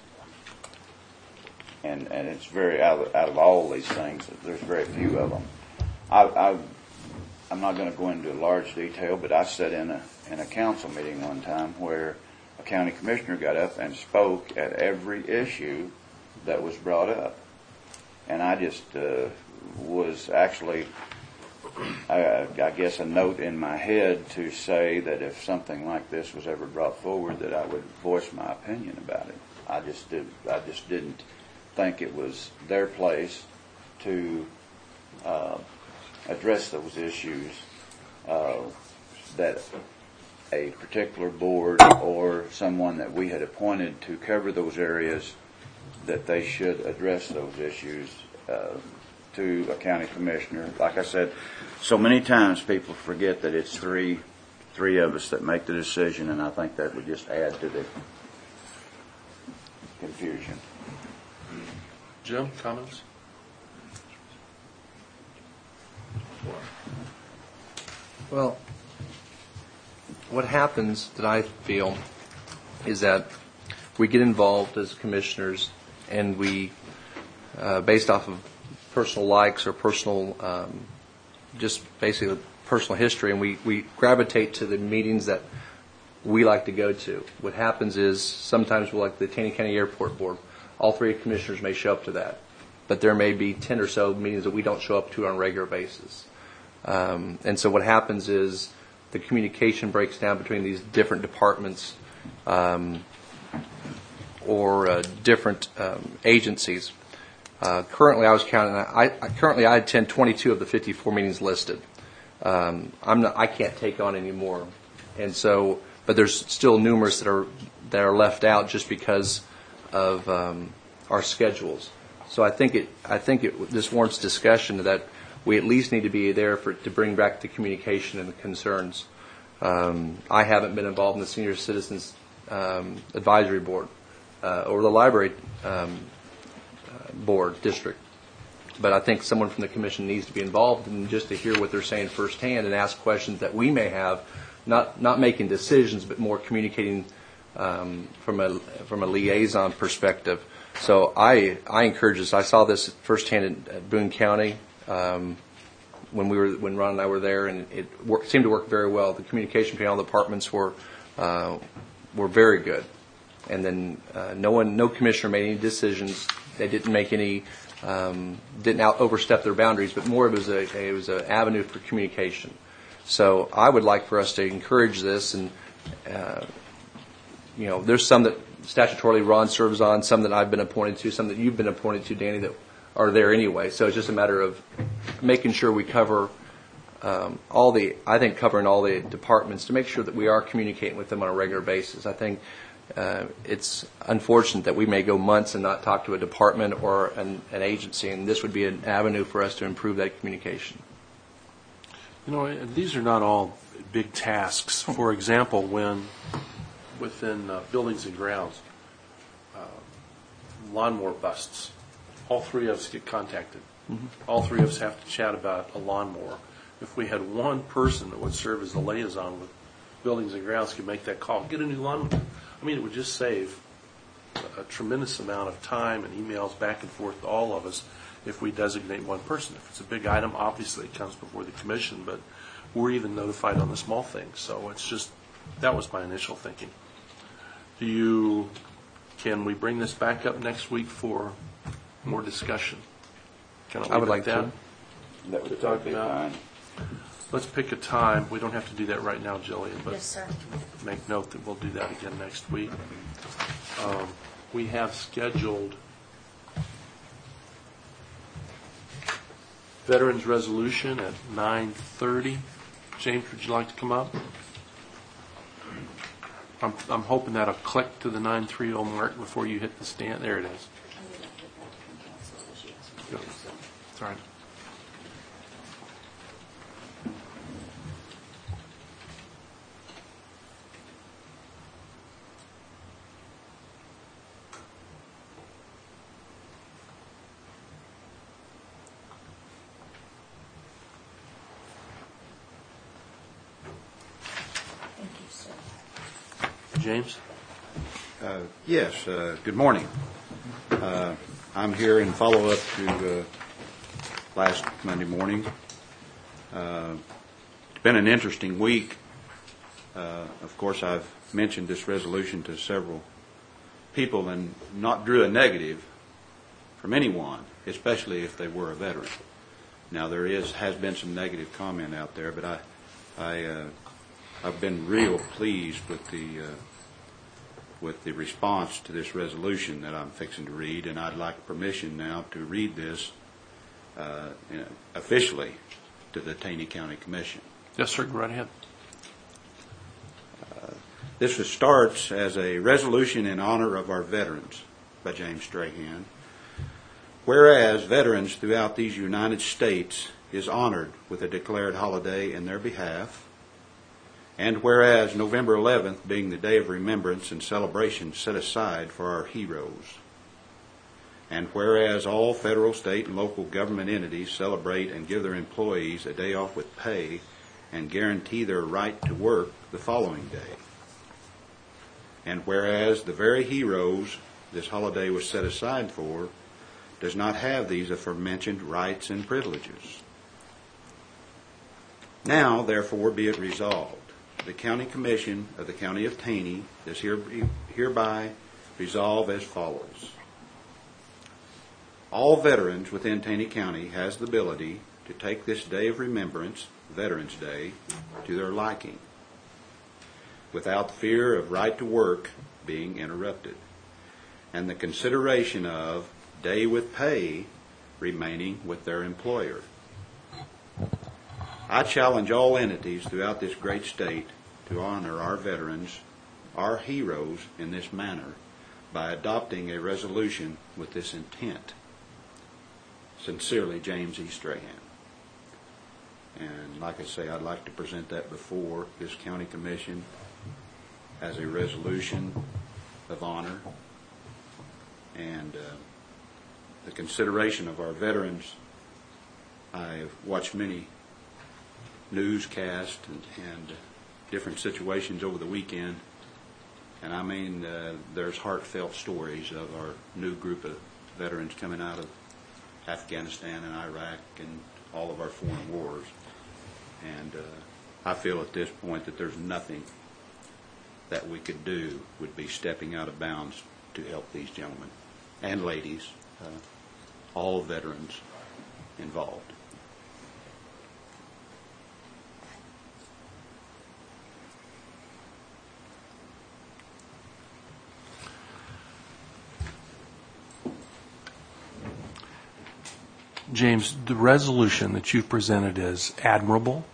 and and it's very out of, out of all these things, there's very few of them. I, I I'm not going to go into large detail, but I sat in a in a council meeting one time where a county commissioner got up and spoke at every issue that was brought up, and I just uh, was actually, I, I guess, a note in my head to say that if something like this was ever brought forward, that I would voice my opinion about it. I just did. I just didn't think it was their place to uh, address those issues uh, that a particular board or someone that we had appointed to cover those areas, that they should address those issues uh, to a county commissioner. Like I said, so many times people forget that it's three three of us that make the decision, and I think that would just add to the confusion. Jim, comments? Well, what happens that I feel is that we get involved as commissioners, and we, uh, based off of personal likes or personal, um, just basically personal history, and we, we gravitate to the meetings that we like to go to. What happens is sometimes we're like the Taney County Airport Board. All three commissioners may show up to that, but there may be ten or so meetings that we don't show up to on a regular basis. Um, and so what happens is the communication breaks down between these different departments um, or uh, different um, agencies. Uh, currently, I was counting. I, I currently I attend twenty-two of the fifty-four meetings listed. Um, I'm not. I can't take on any more, and so. But there's still numerous that are that are left out just because of um, our schedules. So I think it. I think it. This warrants discussion that we at least need to be there for to bring back the communication and the concerns. Um, I haven't been involved in the Senior Citizens um, Advisory Board uh, or the Library um, uh, Board District, but I think someone from the commission needs to be involved and just to hear what they're saying firsthand and ask questions that we may have, not not making decisions, but more communicating um, from a from a liaison perspective. So I I encourage this. I saw this firsthand in, at Boone County. Um, when we were when Ron and I were there, and it worked, seemed to work very well. The communication between all the departments were uh, were very good, and then uh, no one, no commissioner made any decisions. They didn't make any, um, didn't out overstep their boundaries, but more of it was a it was an avenue for communication. So I would like for us to encourage this, and uh, you know, there's some that statutorily Ron serves on, some that I've been appointed to, some that you've been appointed to, Danny, that are there anyway. So it's just a matter of making sure we cover um, all the, I think covering all the departments to make sure that we are communicating with them on a regular basis. I think uh, it's unfortunate that we may go months and not talk to a department or an, an agency, and this would be an avenue for us to improve that communication. You know, these are not all big tasks. For example, when within uh, buildings and grounds, uh, lawnmower busts, all three of us get contacted. Mm-hmm. All three of us have to chat about a lawnmower. If we had one person that would serve as the liaison with buildings and grounds, could make that call, get a new lawnmower. I mean, it would just save a, a tremendous amount of time and emails back and forth to all of us if we designate one person. If it's a big item, obviously it comes before the commission, but we're even notified on the small things. So it's just, that was my initial thinking. Do you, can we bring this back up next week for more discussion? Can I would leave it like at to. That would talk be about- fine. Let's pick a time. We don't have to do that right now, Jillian, but Yes, sir. make note that we'll do that again next week. Um, we have scheduled Veterans Resolution at nine thirty. James, would you like to come up? I'm, I'm hoping that'll click to the nine thirty mark before you hit the stand. There it is. Good. It's all right. Thank you, sir. James? Uh, Yes, uh, good morning. Uh, I'm here in follow-up to uh, last Monday morning. Uh, It's been an interesting week. Uh, Of course, I've mentioned this resolution to several people and not drew a negative from anyone, especially if they were a veteran. Now, there is, has been some negative comment out there, but I, I, uh, I've been real pleased with the uh, with the response to this resolution that I'm fixing to read, and I'd like permission now to read this uh, in- officially to the Taney County Commission. Yes, sir. Go right ahead. This is- starts as a resolution in honor of our veterans by James Strahan. Whereas veterans throughout these United States is honored with a declared holiday in their behalf, and whereas November eleventh being the day of remembrance and celebration set aside for our heroes, and whereas all federal, state, and local government entities celebrate and give their employees a day off with pay and guarantee their right to work the following day, and whereas the very heroes this holiday was set aside for does not have these aforementioned rights and privileges. Now, therefore, be it resolved, the County Commission of the County of Taney does here- hereby resolve as follows. All veterans within Taney County has the ability to take this day of remembrance, Veterans Day, to their liking, without fear of right to work being interrupted, and the consideration of day with pay remaining with their employer. I challenge all entities throughout this great state to honor our veterans, our heroes, in this manner by adopting a resolution with this intent. Sincerely, James E. Strahan. And like I say, I'd like to present that before this county commission as a resolution of honor and uh, the consideration of our veterans. I've watched many newscasts and, and different situations over the weekend, and I mean, uh, there's heartfelt stories of our new group of veterans coming out of Afghanistan and Iraq and all of our foreign wars. And uh, I feel at this point that there's nothing that we could do would be stepping out of bounds to help these gentlemen and ladies, uh, all veterans involved. James, the resolution that you've presented is admirable,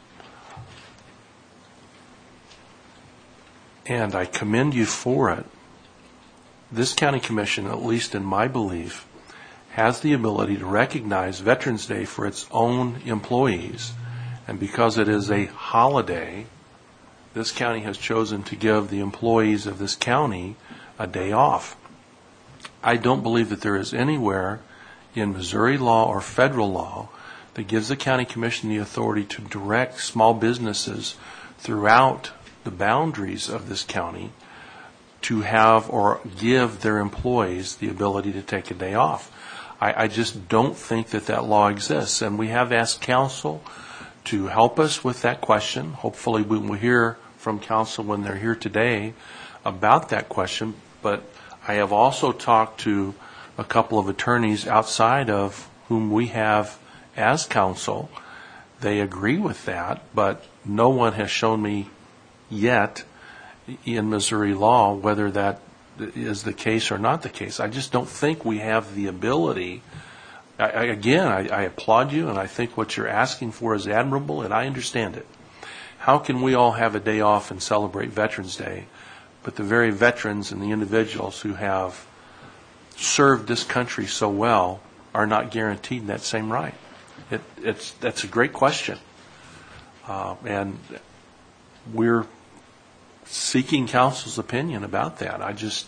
and I commend you for it. This county commission, at least in my belief, has the ability to recognize Veterans Day for its own employees, and because it is a holiday, this county has chosen to give the employees of this county a day off. I don't believe that there is anywhere in Missouri law or federal law that gives the county commission the authority to direct small businesses throughout the boundaries of this county to have or give their employees the ability to take a day off. I, I just don't think that that law exists, and we have asked council to help us with that question. Hopefully we will hear from council when they're here today about that question, but I have also talked to a couple of attorneys outside of whom we have as counsel. They agree with that, but no one has shown me yet in Missouri law whether that is the case or not the case. I just don't think we have the ability. I, I, again, I, I applaud you, and I think what you're asking for is admirable, and I understand it. How can we all have a day off and celebrate Veterans Day, but the very veterans and the individuals who have served this country so well are not guaranteed that same right? It, it's that's a great question, uh, and we're seeking council's opinion about that. I just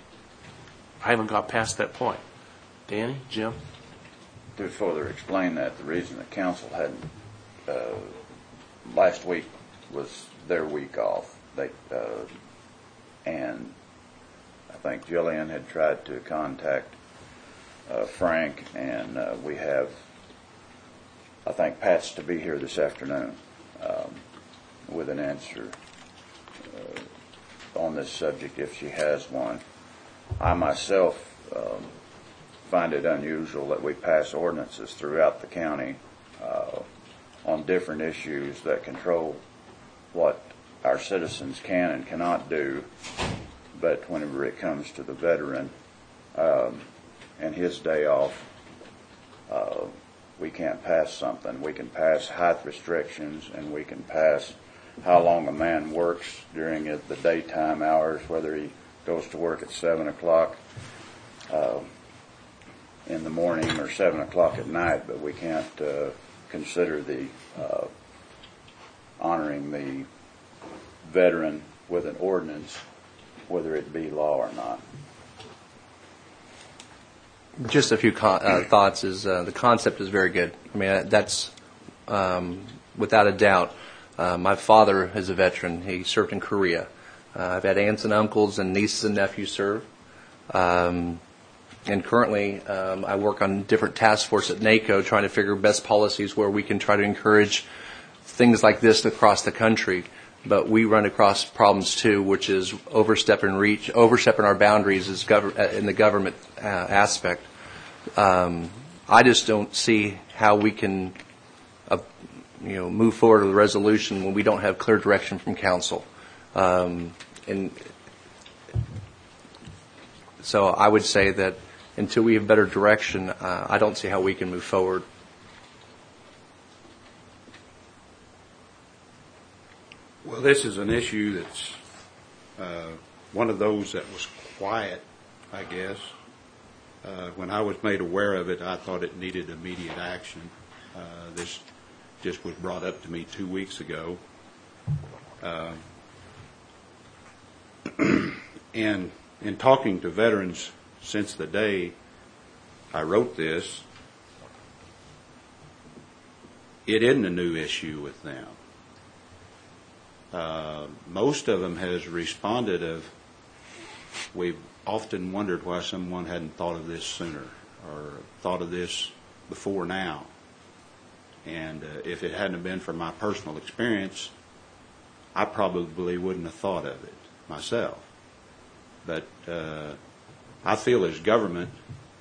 I haven't got past that point. Danny, Jim? To further explain that, the reason the council hadn't uh, last week was their week off. They uh, and I think Jillian had tried to contact uh, Frank, and uh, we have, I think Pat's to be here this afternoon um, with an answer uh, on this subject if she has one. I myself um, find it unusual that we pass ordinances throughout the county uh, on different issues that control what our citizens can and cannot do, but whenever it comes to the veteran um, and his day off, uh, we can't pass something. We can pass height restrictions, and we can pass how long a man works during it, the daytime hours, whether he goes to work at seven o'clock uh, in the morning or seven o'clock at night, but we can't uh, consider the uh, honoring the veteran with an ordinance, whether it be law or not. Just a few co- uh, thoughts. Is uh, the concept is very good. I mean, that's um, without a doubt. Uh, my father is a veteran. He served in Korea. Uh, I've had aunts and uncles and nieces and nephews serve. Um, and currently, um, I work on different task force at NACO trying to figure best policies where we can try to encourage things like this across the country. But we run across problems too, which is overstepping reach, overstepping our boundaries as gov- in the government uh, aspect. Um, I just don't see how we can, uh, you know, move forward with a resolution when we don't have clear direction from council. Um, and so I would say that until we have better direction, uh, I don't see how we can move forward. Well, this is an issue that's uh, one of those that was quiet, I guess. Uh, when I was made aware of it, I thought it needed immediate action. Uh, this just was brought up to me two weeks ago. Uh, and in talking to veterans since the day I wrote this, it isn't a new issue with them. Uh, most of them has responded of, we've often wondered why someone hadn't thought of this sooner or thought of this before now. And uh, if it hadn't been for my personal experience, I probably wouldn't have thought of it myself. But uh, I feel as government,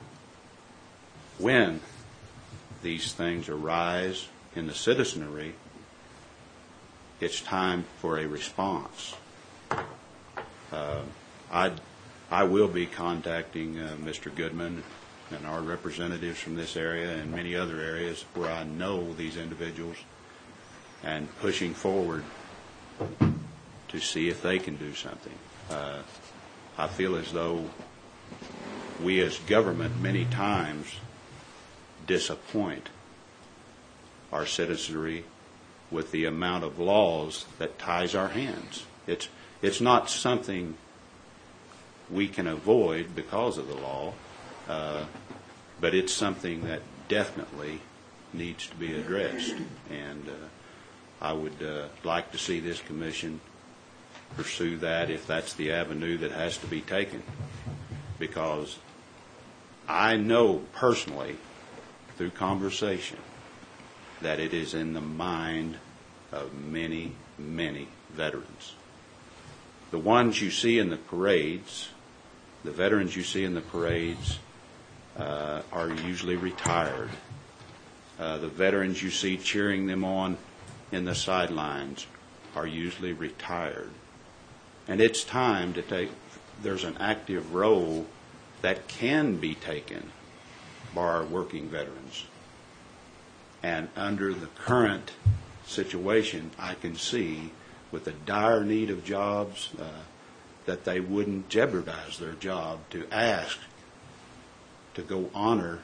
when these things arise in the citizenry, it's time for a response. Uh, I I will be contacting uh, Mister Goodman and our representatives from this area and many other areas where I know these individuals, and pushing forward to see if they can do something. Uh, I feel as though we as government many times disappoint our citizenry with the amount of laws that ties our hands. It's, it's not something we can avoid because of the law, uh, but it's something that definitely needs to be addressed. And uh, I would uh, like to see this commission pursue that if that's the avenue that has to be taken. Because I know personally, through conversation, that it is in the mind of many, many veterans. The ones you see in the parades, the veterans you see in the parades, uh, are usually retired. Uh, the veterans you see cheering them on in the sidelines are usually retired. And it's time to take, there's an active role that can be taken by our working veterans. And under the current situation, I can see with the dire need of jobs uh, that they wouldn't jeopardize their job to ask to go honor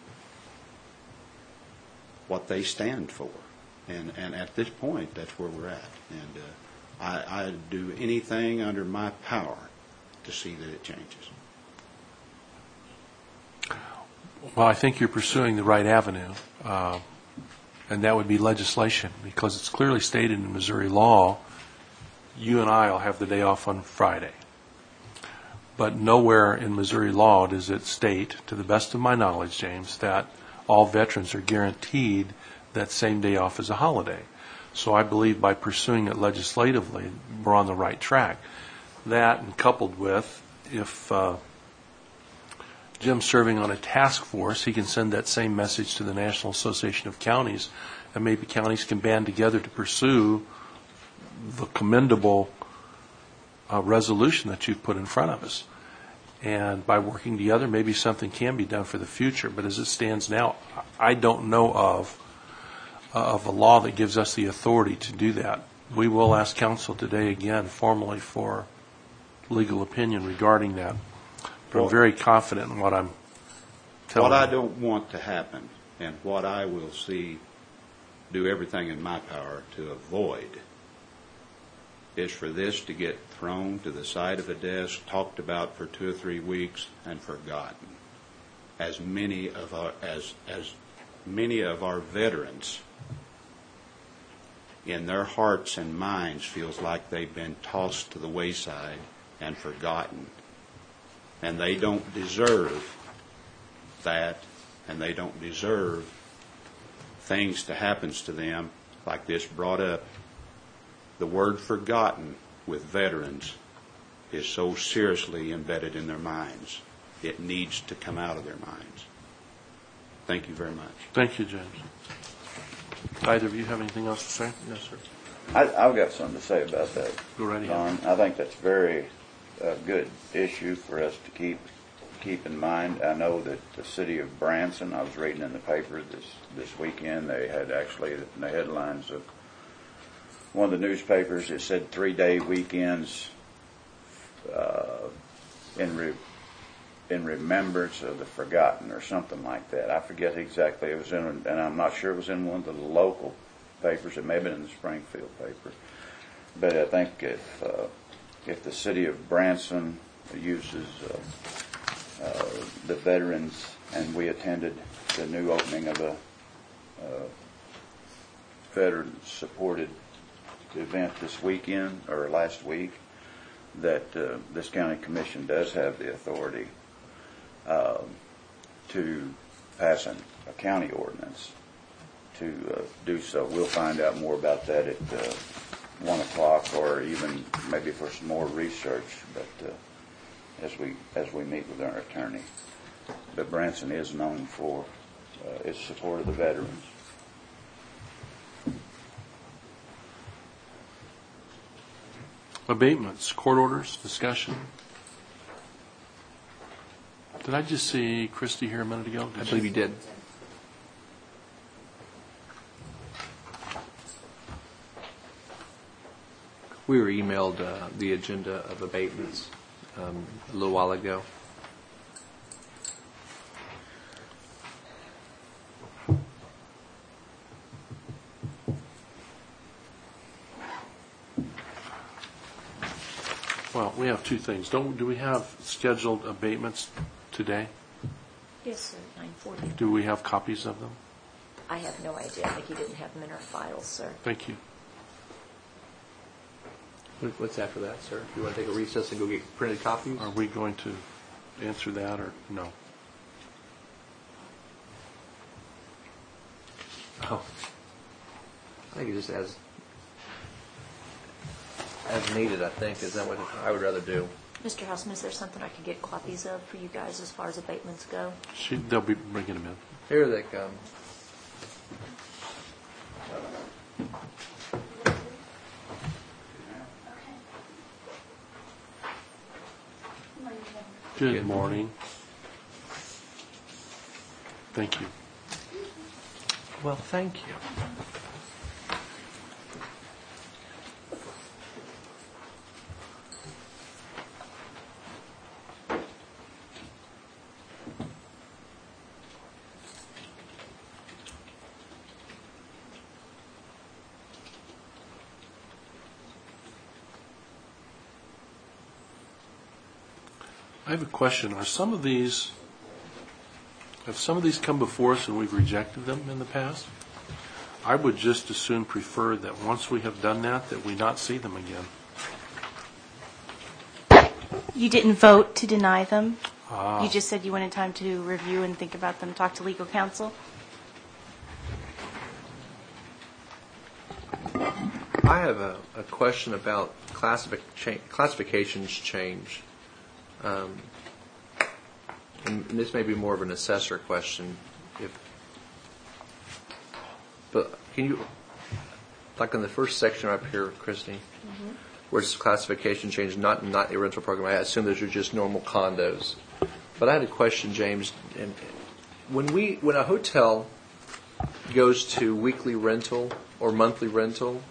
what they stand for. And, and at this point, that's where we're at. And uh, I, I'd do anything under my power to see that it changes. Well, I think you're pursuing the right avenue, uh, and that would be legislation, because it's clearly stated in Missouri law, you and I will have the day off on Friday. But nowhere in Missouri law does it state, to the best of my knowledge, James, that all veterans are guaranteed that same day off as a holiday. So I believe by pursuing it legislatively, we're on the right track. That, and coupled with, if uh, Jim's serving on a task force, he can send that same message to the National Association of Counties, and maybe counties can band together to pursue the commendable uh, resolution that you've put in front of us. And by working together, maybe something can be done for the future. But as it stands now, I don't know of uh, of a law that gives us the authority to do that. We will ask council today again formally for legal opinion regarding that. But Well, I'm very confident in what I'm telling What I you. don't want to happen, and what I will see, do everything in my power to avoid, is for this to get thrown to the side of a desk, talked about for two or three weeks, and forgotten. As many of our as as many of our veterans, in their hearts and minds, feels like they've been tossed to the wayside and forgotten, and they don't deserve that, and they don't deserve things to happen to them like this brought up. The word forgotten with veterans is so seriously embedded in their minds. It needs to come out of their minds. Thank you very much. Thank you, James. Either of you have anything else to say? Yes, sir. I, I've got something to say about that, Go right ahead. Don. I think that's a very uh, good issue for us to keep keep in mind. I know that the city of Branson, I was reading in the paper this, this weekend, they had actually in the headlines of one of the newspapers, it said three-day weekends uh, in re, in remembrance of the forgotten or something like that. I forget exactly. It was in, and I'm not sure it was in one of the local papers. It may have been in the Springfield paper. But I think if uh, if the city of Branson uses uh, uh, the veterans, and we attended the new opening of a uh, veteran-supported event this weekend or last week, that uh, this county commission does have the authority uh, to pass an, a county ordinance to uh, do so. We'll find out more about that at uh, one o'clock, or even maybe for some more research. But uh, as we as we meet with our attorney, but Branson is known for uh, its support of the veterans. Abatements, court orders, discussion. Did I just see Christie here a minute ago? I believe you did. We were emailed uh, the agenda of abatements um, a little while ago. Well, we have two things. Don't, do we have scheduled abatements today? Yes, sir, nine forty. Do we have copies of them? I have no idea. I think you didn't have them in our files, sir. Thank you. What- What's after that, sir? You want to take a recess and go get printed copies? Are we going to answer that or no? Oh. I think it just as, as needed, I think. Is that what I would rather do? Mister Houseman, is there something I could get copies of for you guys as far as abatements go? She, they'll be bringing them in. Here they come. Good Good morning. Thank you. Well, thank you. I have a question. Are some of these, have some of these come before us and we've rejected them in the past? I would just as soon prefer that once we have done that, that we not see them again. You didn't vote to deny them? Ah. You just said you wanted time to review and think about them, talk to legal counsel? I have a, a question about classific cha- classifications change. Um, and this may be more of an assessor question. If, but can you, like in the first section up here, Christy, mm-hmm. where it's classification change, not not a rental program, I assume those are just normal condos. But I had a question, James. And when we when a hotel goes to weekly rental or monthly rental,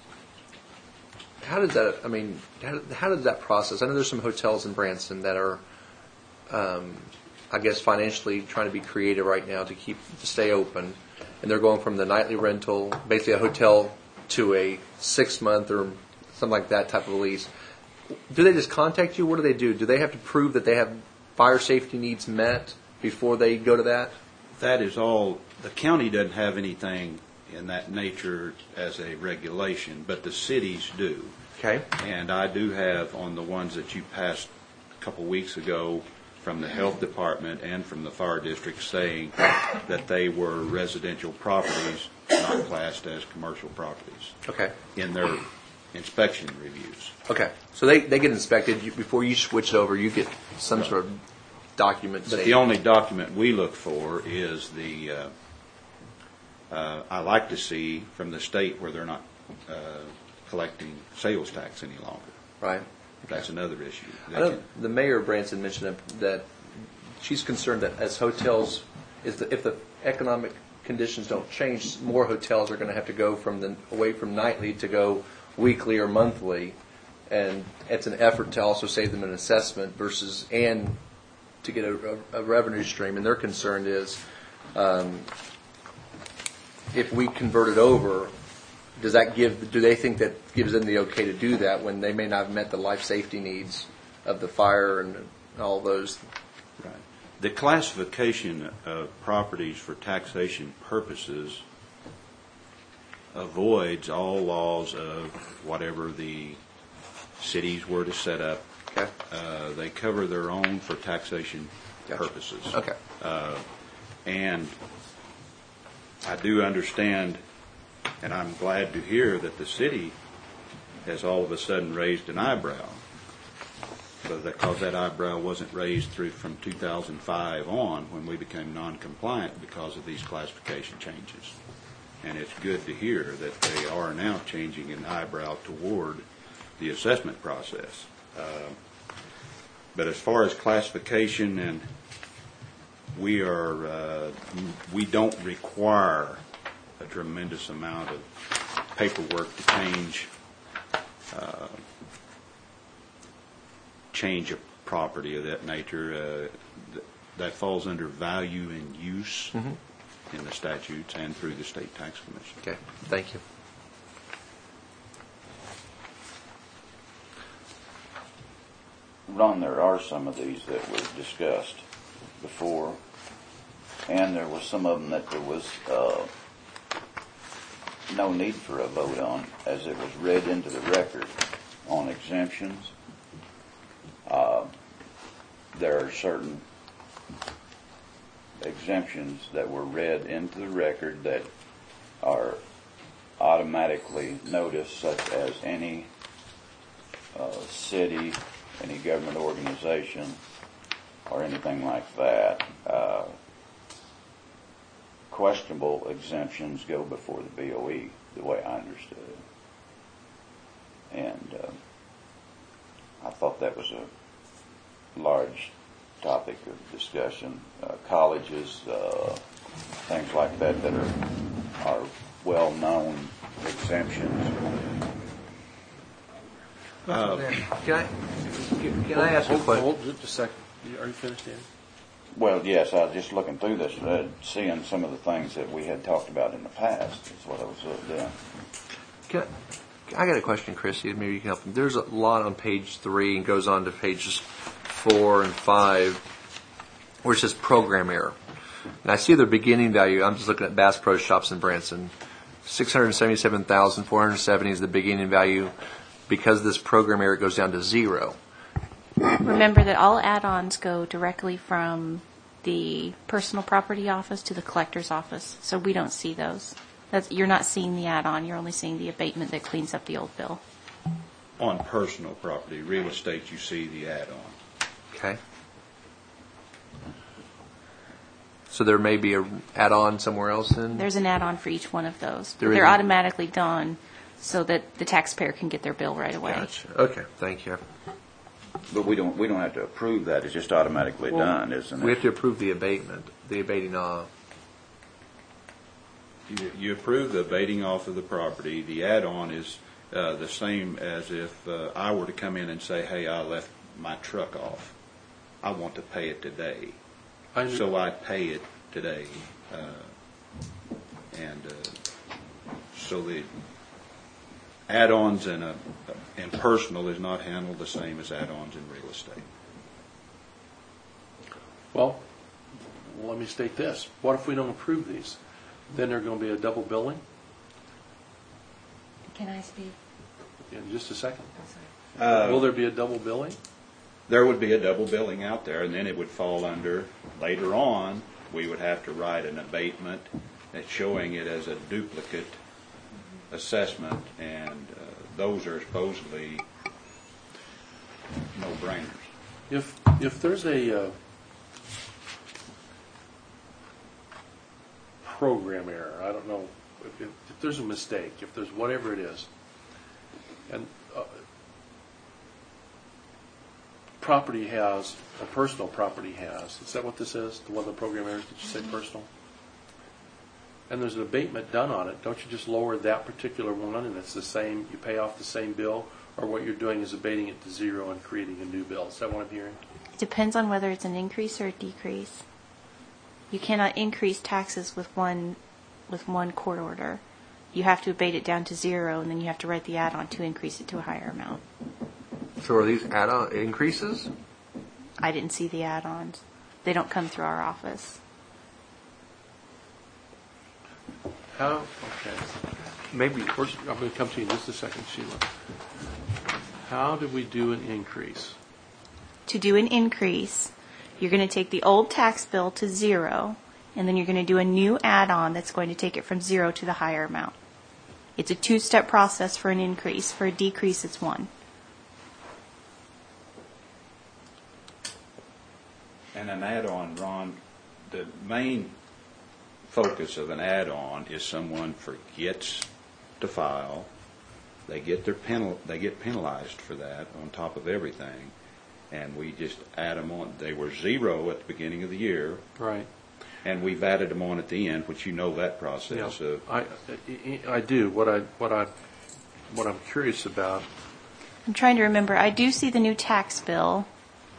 how does that, I mean, how, how does that process? I know there's some hotels in Branson that are, um, I guess, financially trying to be creative right now to keep, to stay open. And they're going from the nightly rental, basically a hotel, to a six-month or something like that type of lease. Do they just contact you? What do they do? Do they have to prove that they have fire safety needs met before they go to that? That is all, the county doesn't have anything in that nature as a regulation, but the cities do. Okay. And I do have on the ones that you passed a couple weeks ago from the health department and from the fire district saying that they were residential properties, not classed as commercial properties. Okay. In their inspection reviews. Okay. So they, they get inspected. You, before you switch over, you get some sort of document. But saying, the only document we look for is the, uh, uh, I like to see from the state where they're not uh, collecting sales tax any longer. Right. That's another issue. I know the mayor of Branson mentioned that she's concerned that as hotels, is that if the economic conditions don't change, more hotels are going to have to go from the away from nightly to go weekly or monthly, and it's an effort to also save them an assessment versus and to get a, a, a revenue stream. And their concern is um, if we convert it over. Does that give? Do they think that gives them the okay to do that when they may not have met the life safety needs of the fire and all those? Right. The classification of properties for taxation purposes avoids all laws of whatever the cities were to set up. Okay. Uh, they cover their own for taxation Gotcha. purposes. Okay. Uh, and I do understand. And I'm glad to hear that the city has all of a sudden raised an eyebrow, but because that eyebrow wasn't raised through from two thousand five on when we became non-compliant because of these classification changes. And it's good to hear that they are now changing an eyebrow toward the assessment process. Uh, but as far as classification and we are, uh, we don't require a tremendous amount of paperwork to change, uh, change a property of that nature. Uh, th- that falls under value and use in the statutes and through the State Tax Commission. Okay, thank you. Ron, there are some of these that were discussed before, and there were some of them that there was uh, no need for a vote on, as it was read into the record on exemptions. Uh, there are certain exemptions that were read into the record that are automatically noticed, such as any uh, city, any government organization, or anything like that. Uh, questionable exemptions go before the B O E, the way I understood it. And uh, I thought that was a large topic of discussion. Uh, colleges, uh, things like that that are, are well-known exemptions. Uh, can I can, can I ask hold, a question? Hold just a second. Are you finished, Danny? Well, yes, I was just looking through this, uh, seeing some of the things that we had talked about in the past. Is what I was uh, doing. Can I, I got a question, Chrissy. Maybe you can help me. There's a lot on page three and goes on to pages four and five, where it says program error. And I see the beginning value. I'm just looking at Bass Pro Shops in Branson. six hundred seventy-seven thousand four hundred seventy is the beginning value. Because of this program error, it goes down to zero. Remember that all add-ons go directly from the personal property office to the collector's office, so we don't see those. That's, you're not seeing the add-on, you're only seeing the abatement that cleans up the old bill. On personal property, real estate, you see the add-on. Okay. So there may be a add-on somewhere else then? There's an add-on for each one of those. There They're is a- automatically done so that the taxpayer can get their bill right away. Gotcha. Okay, thank you. But we don't we don't have to approve that. It's just automatically Well, done, isn't it? We have to approve the abatement, the abating off. You, you approve the abating off of the property. The add-on is uh, the same as if uh, I were to come in and say, hey, I left my truck off. I want to pay it today. I So I pay it today. Uh, and uh, so the add-ons in, a, in personal is not handled the same as add-ons in real estate. Well, let me state this. What if we don't approve these? Then there's going to be a double billing? Can I speak? In just a second. I'm sorry. Uh, Will there be a double billing? There would be a double billing out there, and then it would fall under, later on, we would have to write an abatement that's showing it as a duplicate assessment, and uh, those are supposedly no-brainers. If if there's a uh, program error, I don't know, if, if, if there's a mistake, if there's whatever it is, and uh, property has, a personal property has, is that what this is? The one of the program errors, did you say personal? And there's an abatement done on it, don't you just lower that particular one and it's the same, you pay off the same bill, or what you're doing is abating it to zero and creating a new bill? Is that what I'm hearing? It depends on whether it's an increase or a decrease. You cannot increase taxes with one with one court order. You have to abate it down to zero, and then you have to write the add-on to increase it to a higher amount. So are these add-on increases? I didn't see the add-ons. They don't come through our office. How, okay. Maybe. First, I'm going to come to you in just a second, Sheila. How do we do an increase? To do an increase, you're going to take the old tax bill to zero, and then you're going to do a new add-on that's going to take it from zero to the higher amount. It's a two-step process for an increase. For a decrease, it's one. And an add-on, Ron, the main focus of an add-on is someone forgets to file, they get their penal, they get penalized for that on top of everything, and we just add them on. They were zero at the beginning of the year. Right. And we've added them on at the end, which you know that process. Yeah, of, I, I, I do. What I, what I, what I'm curious about. I'm trying to remember. I do see the new tax bill,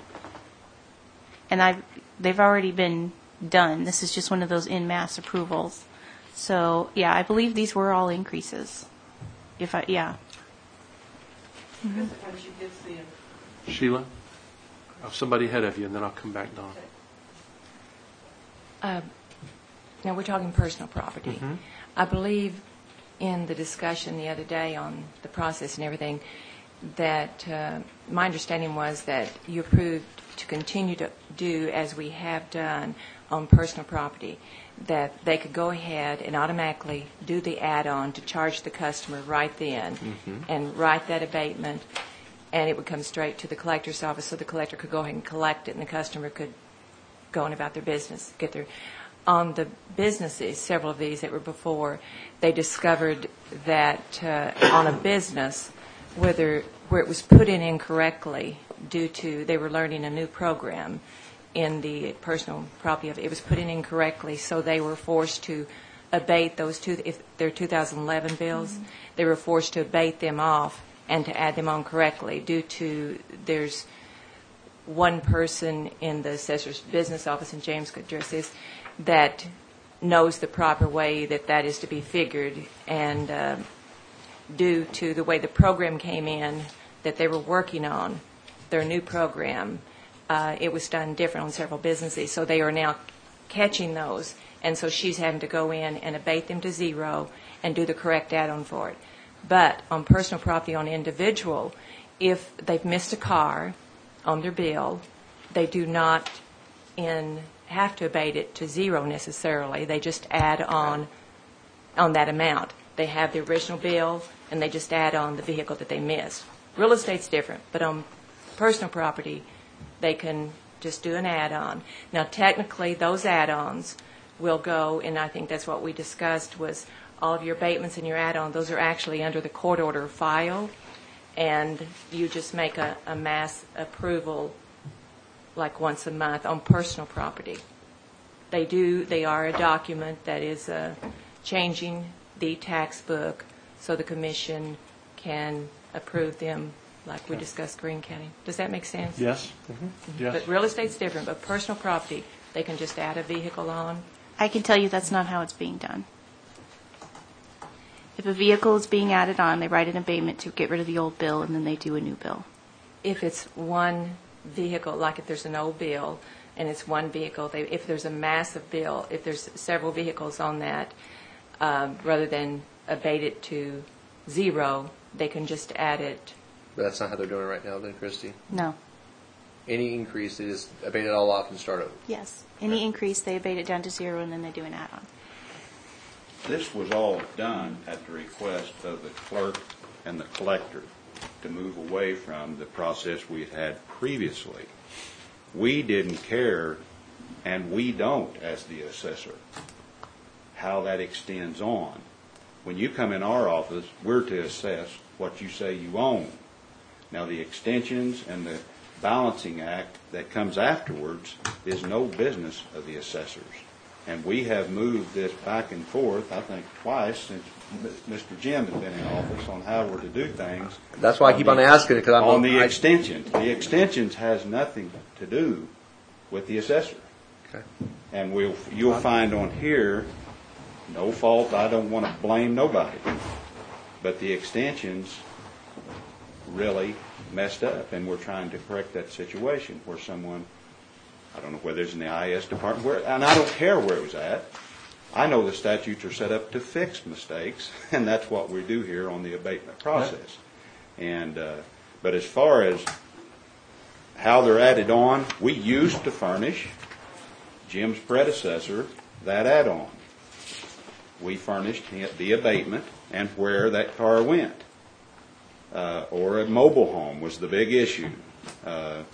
and I they've already been done. This is just one of those en masse approvals. So yeah, I believe these were all increases. If I yeah. Mm-hmm. Sheila, oh, somebody ahead of you, and then I'll come back, Don. Uh, now we're talking personal property. Mm-hmm. I believe in the discussion the other day on the process and everything that uh, my understanding was that you approved to continue to do as we have done on personal property, that they could go ahead and automatically do the add-on to charge the customer right then Mm-hmm. and write that abatement, and it would come straight to the collector's office so the collector could go ahead and collect it and the customer could go on about their business, get their. On the businesses, several of these that were before, they discovered that uh, on a business, whether where it was put in incorrectly due to they were learning a new program in the personal property of it, it was put in incorrectly, so they were forced to abate those two. If they're two thousand eleven bills, mm-hmm. they were forced to abate them off and to add them on correctly due to there's one person in the assessor's business office, and James could address this, that knows the proper way that that is to be figured, and uh, due to the way the program came in that they were working on, their new program, uh, it was done different on several businesses, so they are now catching those, and so she's having to go in and abate them to zero and do the correct add-on for it. But on personal property, on individual, if they've missed a car on their bill, they do not in have to abate it to zero necessarily. They just add on on that amount. They have the original bill, and they just add on the vehicle that they missed. Real estate's different, but on personal property, they can just do an add-on. Now, technically, those add-ons will go, and I think that's what we discussed, was all of your abatements and your add-on, those are actually under the court order file, and you just make a, a mass approval like once a month on personal property. They do, they are a document that is uh, changing the tax book so the commission can approve them like we discussed Greene County. Does that make sense? Yes. Mm-hmm. Yes. But real estate's different, but personal property, they can just add a vehicle on. I can tell you that's not how it's being done. If a vehicle is being added on, they write an abatement to get rid of the old bill, and then they do a new bill. If it's one vehicle, like if there's an old bill and it's one vehicle, they, if there's a massive bill, if there's several vehicles on that, um, rather than abate it to zero, they can just add it. But that's not how they're doing it right now, then, Christy? No. Any increase, they just abate it all off and start over? Yes. Any increase, they abate it down to zero, and then they do an add-on. This was all done at the request of the clerk and the collector to move away from the process we had had previously. We didn't care, and we don't as the assessor, how that extends on. When you come in our office, we're to assess what you say you own. Now, the extensions and the balancing act that comes afterwards is no business of the assessors. And we have moved this back and forth, I think, twice since Mister Jim has been in office on how we're to do things. That's why I keep on asking, because I'm on the I, extensions. The extensions has nothing to do with the assessor. Okay. And we'll you'll find on here, no fault. I don't want to blame nobody, but the extensions really messed up, and we're trying to correct that situation where someone. I don't know whether it's in the I A S department, where, and I don't care where it was at. I know the statutes are set up to fix mistakes, and that's what we do here on the abatement process. And uh, but as far as how they're added on, we used to furnish Jim's predecessor that add-on. We furnished the abatement and where that car went. Uh, or a mobile home was the big issue. Uh,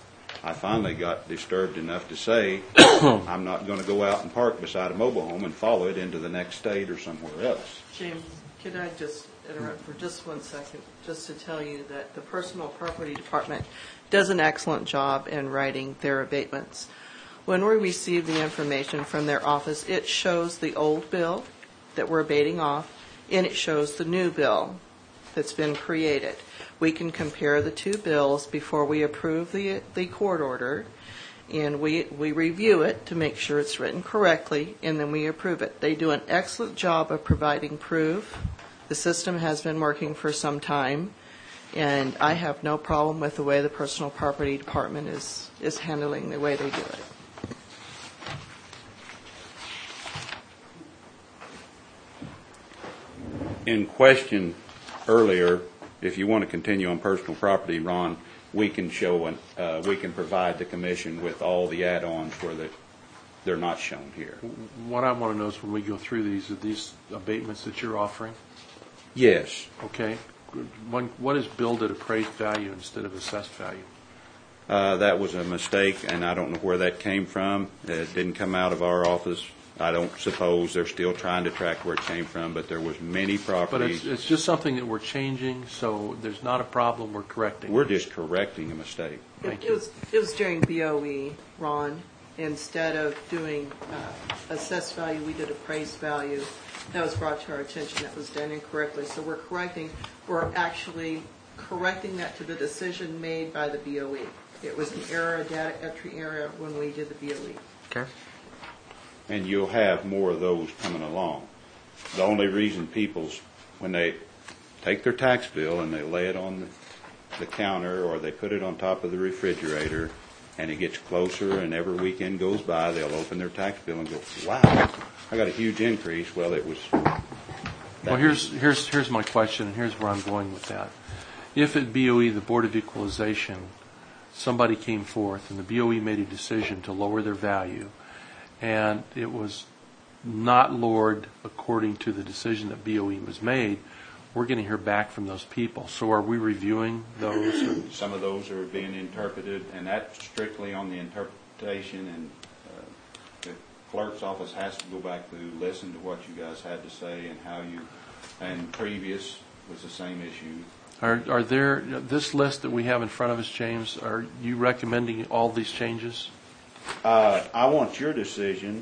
I finally got disturbed enough to say, I'm not going to go out and park beside a mobile home and follow it into the next state or somewhere else. James, could I just interrupt for just one second, just to tell you that the Personal Property Department does an excellent job in writing their abatements. When we receive the information from their office, it shows the old bill that we're abating off, and it shows the new bill that's been created. We can compare the two bills before we approve the, the court order, and we, we review it to make sure it's written correctly, and then we approve it. They do an excellent job of providing proof. The system has been working for some time, and I have no problem with the way the Personal Property Department is, is handling the way they do it. In question earlier, if you want to continue on personal property, Ron, we can show, an, uh, we can provide the commission with all the add-ons where the, they're not shown here. What I want to know is when we go through these, are these abatements that you're offering? Yes. Okay. One, what is billed at appraised value instead of assessed value? Uh, that was a mistake, and I don't know where that came from. It didn't come out of our office. I don't suppose they're still trying to track where it came from, but there was many But properties. it's, it's just something that we're changing, so there's not a problem, we're correcting. We're just correcting a mistake. Thank It, you. it was it was during B O E, Ron. Instead of doing uh, assessed value, we did appraised value. That was brought to our attention. That was done incorrectly. So we're correcting. We're actually correcting that to the decision made by the B O E. It was an error, a data entry error when we did the B O E. Okay. And you'll have more of those coming along. The only reason people's, when they take their tax bill and they lay it on the, the counter or they put it on top of the refrigerator and it gets closer and every weekend goes by, they'll open their tax bill and go, wow, I got a huge increase. Well, it was... Well, here's, here's, here's my question, and here's where I'm going with that. If at B O E, the Board of Equalization, somebody came forth and the B O E made a decision to lower their value, and it was not lowered according to the decision that B O E was made, we're going to hear back from those people. So are we reviewing those? Or? Some of those are being interpreted, and that's strictly on the interpretation, and uh, the clerk's office has to go back to listen to what you guys had to say and how you, and previous was the same issue. Are, are there, this list that we have in front of us, James, are you recommending all these changes? Uh, I want your decision.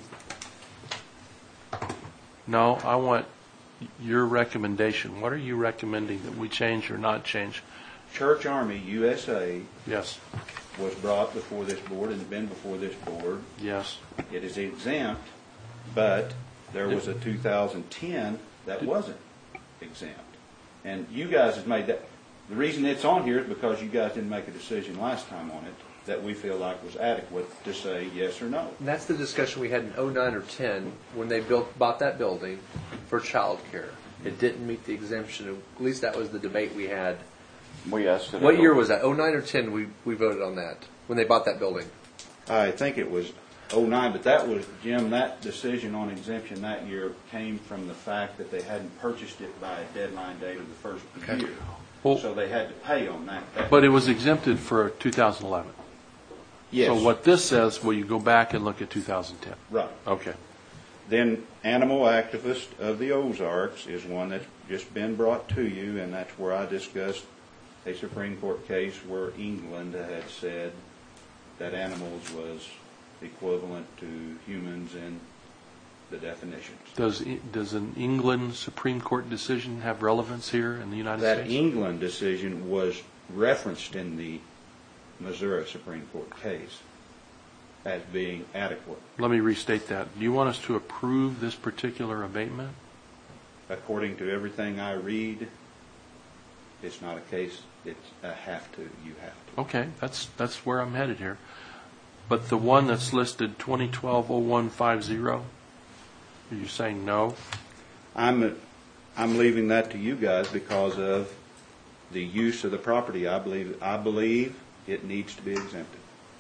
No, I want your recommendation. What are you recommending that we change or not change? Church Army U S A Yes. was brought before this board and has been before this board. Yes. It is exempt, but there was a two thousand ten that wasn't exempt. And you guys have made that. The reason it's on here is because you guys didn't make a decision last time on it that we feel like was adequate to say yes or no. And that's the discussion we had in oh nine or ten when they built bought that building for child care. It didn't meet the exemption. At least that was the debate we had. We asked it. What year was that? oh nine or ten we, we voted on that when they bought that building. I think it was oh nine, but that was, Jim, that decision on exemption that year came from the fact that they hadn't purchased it by a deadline date of the first Okay. year. Well, so they had to pay on that. that but it was exempted for two thousand eleven. Yes. So what this says, will you go back and look at two thousand ten? Right. Okay. Then Animal Activist of the Ozarks is one that's just been brought to you, and that's where I discussed a Supreme Court case where England had said that animals was equivalent to humans in the definitions. Does does an England Supreme Court decision have relevance here in the United That States? England decision was referenced in the Missouri Supreme Court case as being adequate. Let me restate that. Do you want us to approve this particular abatement? According to everything I read, it's not a case, it's a have to, you have to. Okay, that's that's where I'm headed here. But the one that's listed twenty twelve oh one fifty, are you saying no? I'm I'm leaving that to you guys because of the use of the property. I believe I believe it needs to be exempted.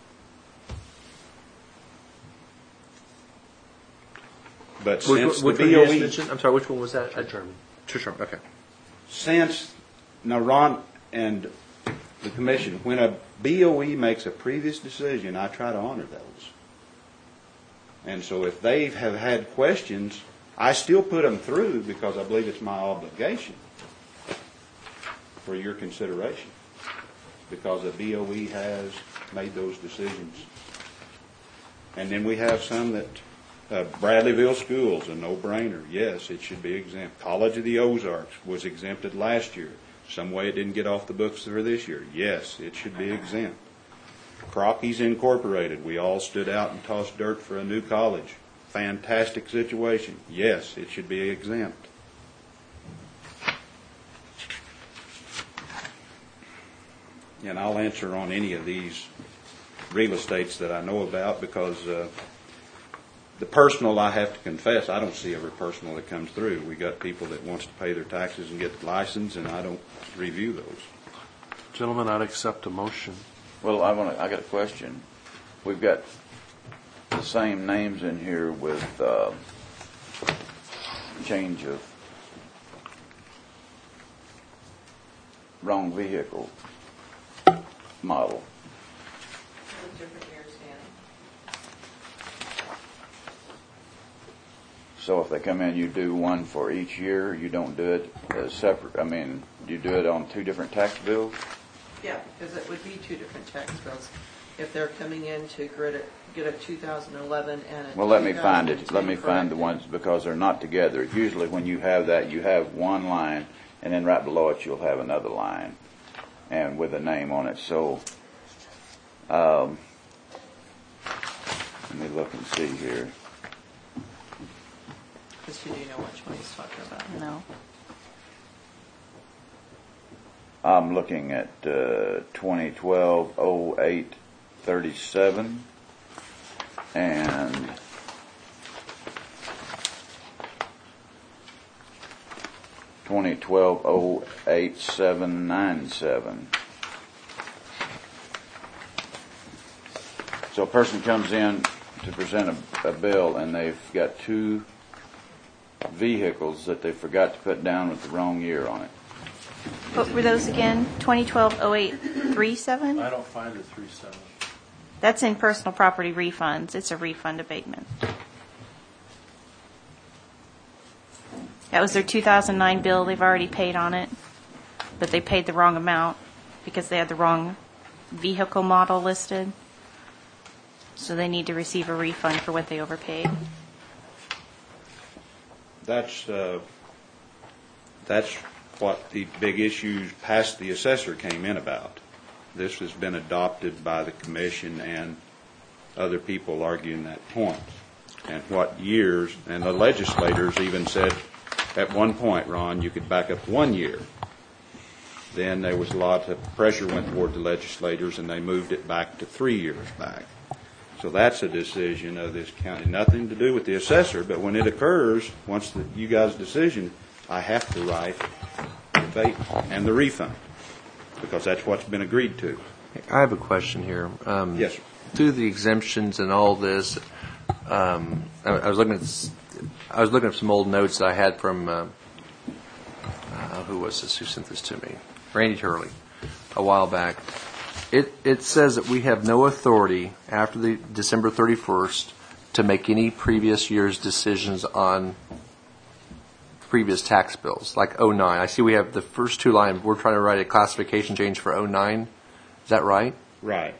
But since which, which the one B O you E, just mentioned? I'm sorry, which one was that? Church Army. Church Army, okay. since now Ron and the commission, when a B O E makes a previous decision, I try to honor those. And so if they have had questions, I still put them through because I believe it's my obligation for your consideration, because the B O E has made those decisions. And then we have some that, uh, Bradleyville Schools, a no-brainer. Yes, it should be exempt. College of the Ozarks was exempted last year. Some way it didn't get off the books for this year. Yes, it should be exempt. Crocky's Incorporated, we all stood out and tossed dirt for a new college. Fantastic situation. Yes, it should be exempt. And I'll answer on any of these real estates that I know about, because uh, the personal, I have to confess, I don't see every personal that comes through. We got people that wants to pay their taxes and get the license, and I don't review those. Gentlemen, I'd accept a motion. Well, I want to, I got a question. We've got the same names in here with uh, change of wrong vehicle model. Different years, Danny. So if they come in, you do one for each year. You don't do it as separate. I mean, do you do it on two different tax bills? Yeah, because it would be two different tax bills. If they're coming in to get a, get a two thousand eleven and a Well, let me find it. Let me two thousand ten find the corrected. ones, because they're not together. Usually when you have that, you have one line, and then right below it, you'll have another line, and with a name on it. So, um, let me look and see here. Because you do know which one he's talking about. No. I'm looking at uh, twenty twelve oh eight thirty-seven and twenty twelve oh eight seven nine seven. So a person comes in to present a, a bill, and they've got two vehicles that they forgot to put down with the wrong year on it. What were those again? twenty twelve oh eight thirty-seven? I don't find the three seven. That's in personal property refunds. It's a refund abatement. That was their two thousand nine bill. They've already paid on it, but they paid the wrong amount because they had the wrong vehicle model listed. So they need to receive a refund for what they overpaid. That's uh, that's what the big issues past the assessor came in about. This has been adopted by the commission and other people arguing that point. And what years, and the legislators even said at one point, Ron, you could back up one year. Then there was a lot of pressure went toward the legislators, and they moved it back to three years back. So that's a decision of this county. Nothing to do with the assessor, but when it occurs, once the, you guys' decision, I have to write the abatement and the refund, because that's what's been agreed to. I have a question here. Um, Yes, sir. Through the exemptions and all this, um, I, I was looking at s- I was looking at some old notes that I had from uh, uh, who was this? Who sent this to me? Randy Turley, a while back. It it says that we have no authority after the December thirty-first to make any previous year's decisions on previous tax bills, like oh nine. I see we have the first two lines. We're trying to write a classification change for oh nine. Is that right? Right.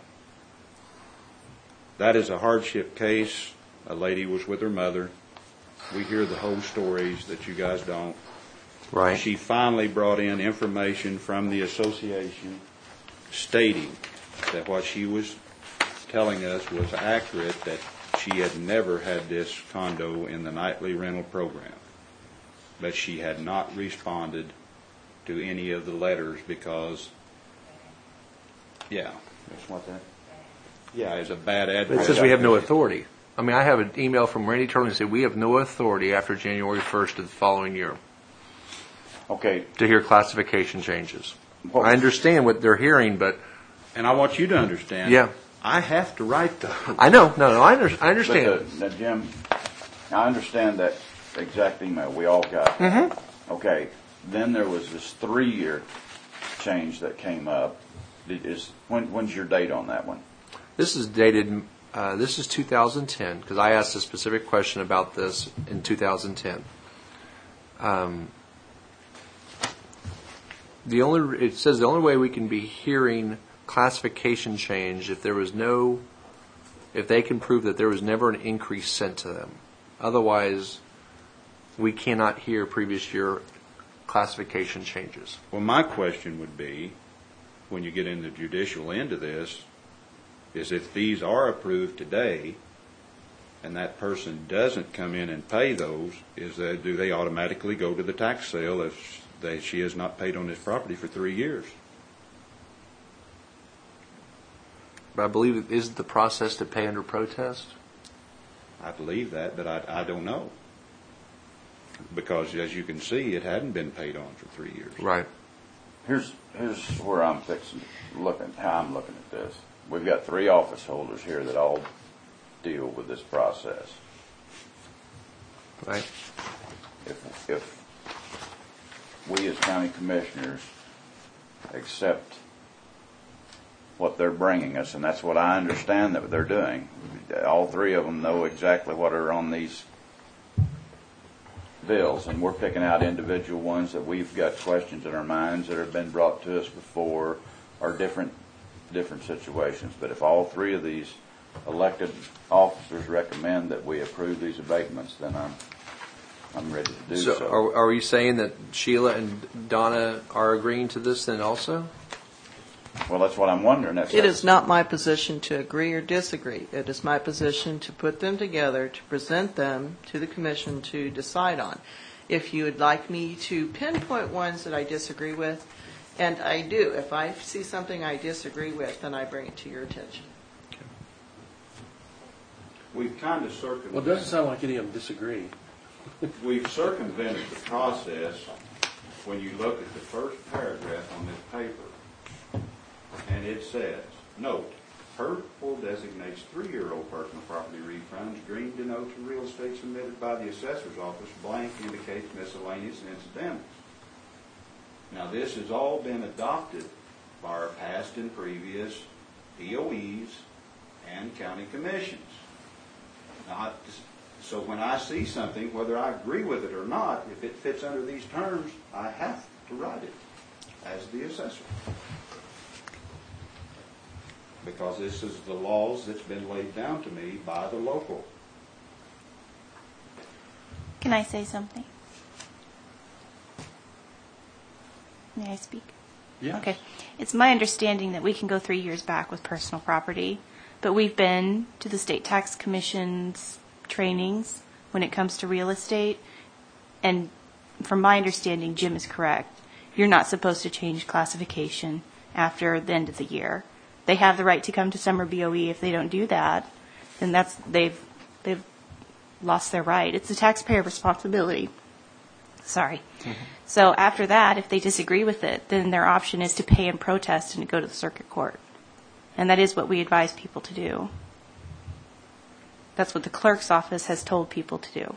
That is a hardship case. A lady was with her mother. We hear the whole stories that you guys don't. Right. She finally brought in information from the association stating that what she was telling us was accurate, that she had never had this condo in the nightly rental program. But she had not responded to any of the letters because, yeah, that's what that, yeah, it's a bad address. It says we have no authority. I mean, I have an email from Randy Turley that said we have no authority after January first of the following year Okay, to hear classification changes. What- I understand what they're hearing, but And I want you to understand. Yeah. I have to write those. I know, no, no, I, under, I but understand. the, now, Jim, I understand that exact email. We all got that. Mm-hmm. Okay, then there was this three-year change that came up, Did- Is, when, when's your date on that one? This is dated, uh, this is two thousand ten, because I asked a specific question about this in two thousand ten. Um, the only, it says the only way we can be hearing classification change if there was no, if they can prove that there was never an increase sent to them. Otherwise, we cannot hear previous year classification changes. Well, my question would be, when you get in the judicial end of this, is if these are approved today and that person doesn't come in and pay those, is that, do they automatically go to the tax sale if they, she has not paid on this property for three years? But I believe it is the process to pay under protest. I believe that, but I, I don't know. Because as you can see, it hadn't been paid on for three years. Right. Here's, here's where I'm fixing, looking, how I'm looking at this. We've got three office holders here that all deal with this process. Right. If, if we as county commissioners accept what they're bringing us, and that's what I understand that they're doing, all three of them know exactly what are on these bills, and we're picking out individual ones that we've got questions in our minds that have been brought to us before, or different different situations. But if all three of these elected officers recommend that we approve these abatements, then I'm I'm ready to do so. So, are, are you saying that Sheila and Donna are agreeing to this then also? Well, that's what I'm wondering. That's It is not my position to agree or disagree. It is my position to put them together, to present them to the commission to decide on. If you would like me to pinpoint ones that I disagree with, and I do, if I see something I disagree with, then I bring it to your attention. We've kind of circumvented. Well, it doesn't sound like any of them disagree. We've circumvented the process when you look at the first paragraph on this paper, and it says, note, purple designates three-year-old personal property refunds. Green denotes real estate submitted by the assessor's office. Blank indicates miscellaneous and incidentals. Now, this has all been adopted by our past and previous D O Es and county commissions. Now, so when I see something, whether I agree with it or not, if it fits under these terms, I have to write it as the assessor. Because this is the laws that's been laid down to me by the local. Can I say something? May I speak? Yeah. Okay. It's my understanding that we can go three years back with personal property, but we've been to the State Tax Commission's trainings when it comes to real estate, and from my understanding, Jim is correct. You're not supposed to change classification after the end of the year. They have the right to come to summer B O E. If they don't do that, then that's they've they've lost their right. It's a taxpayer responsibility. Sorry. Mm-hmm. So after that, if they disagree with it, then their option is to pay and protest and to go to the circuit court. And that is what we advise people to do. That's what the clerk's office has told people to do.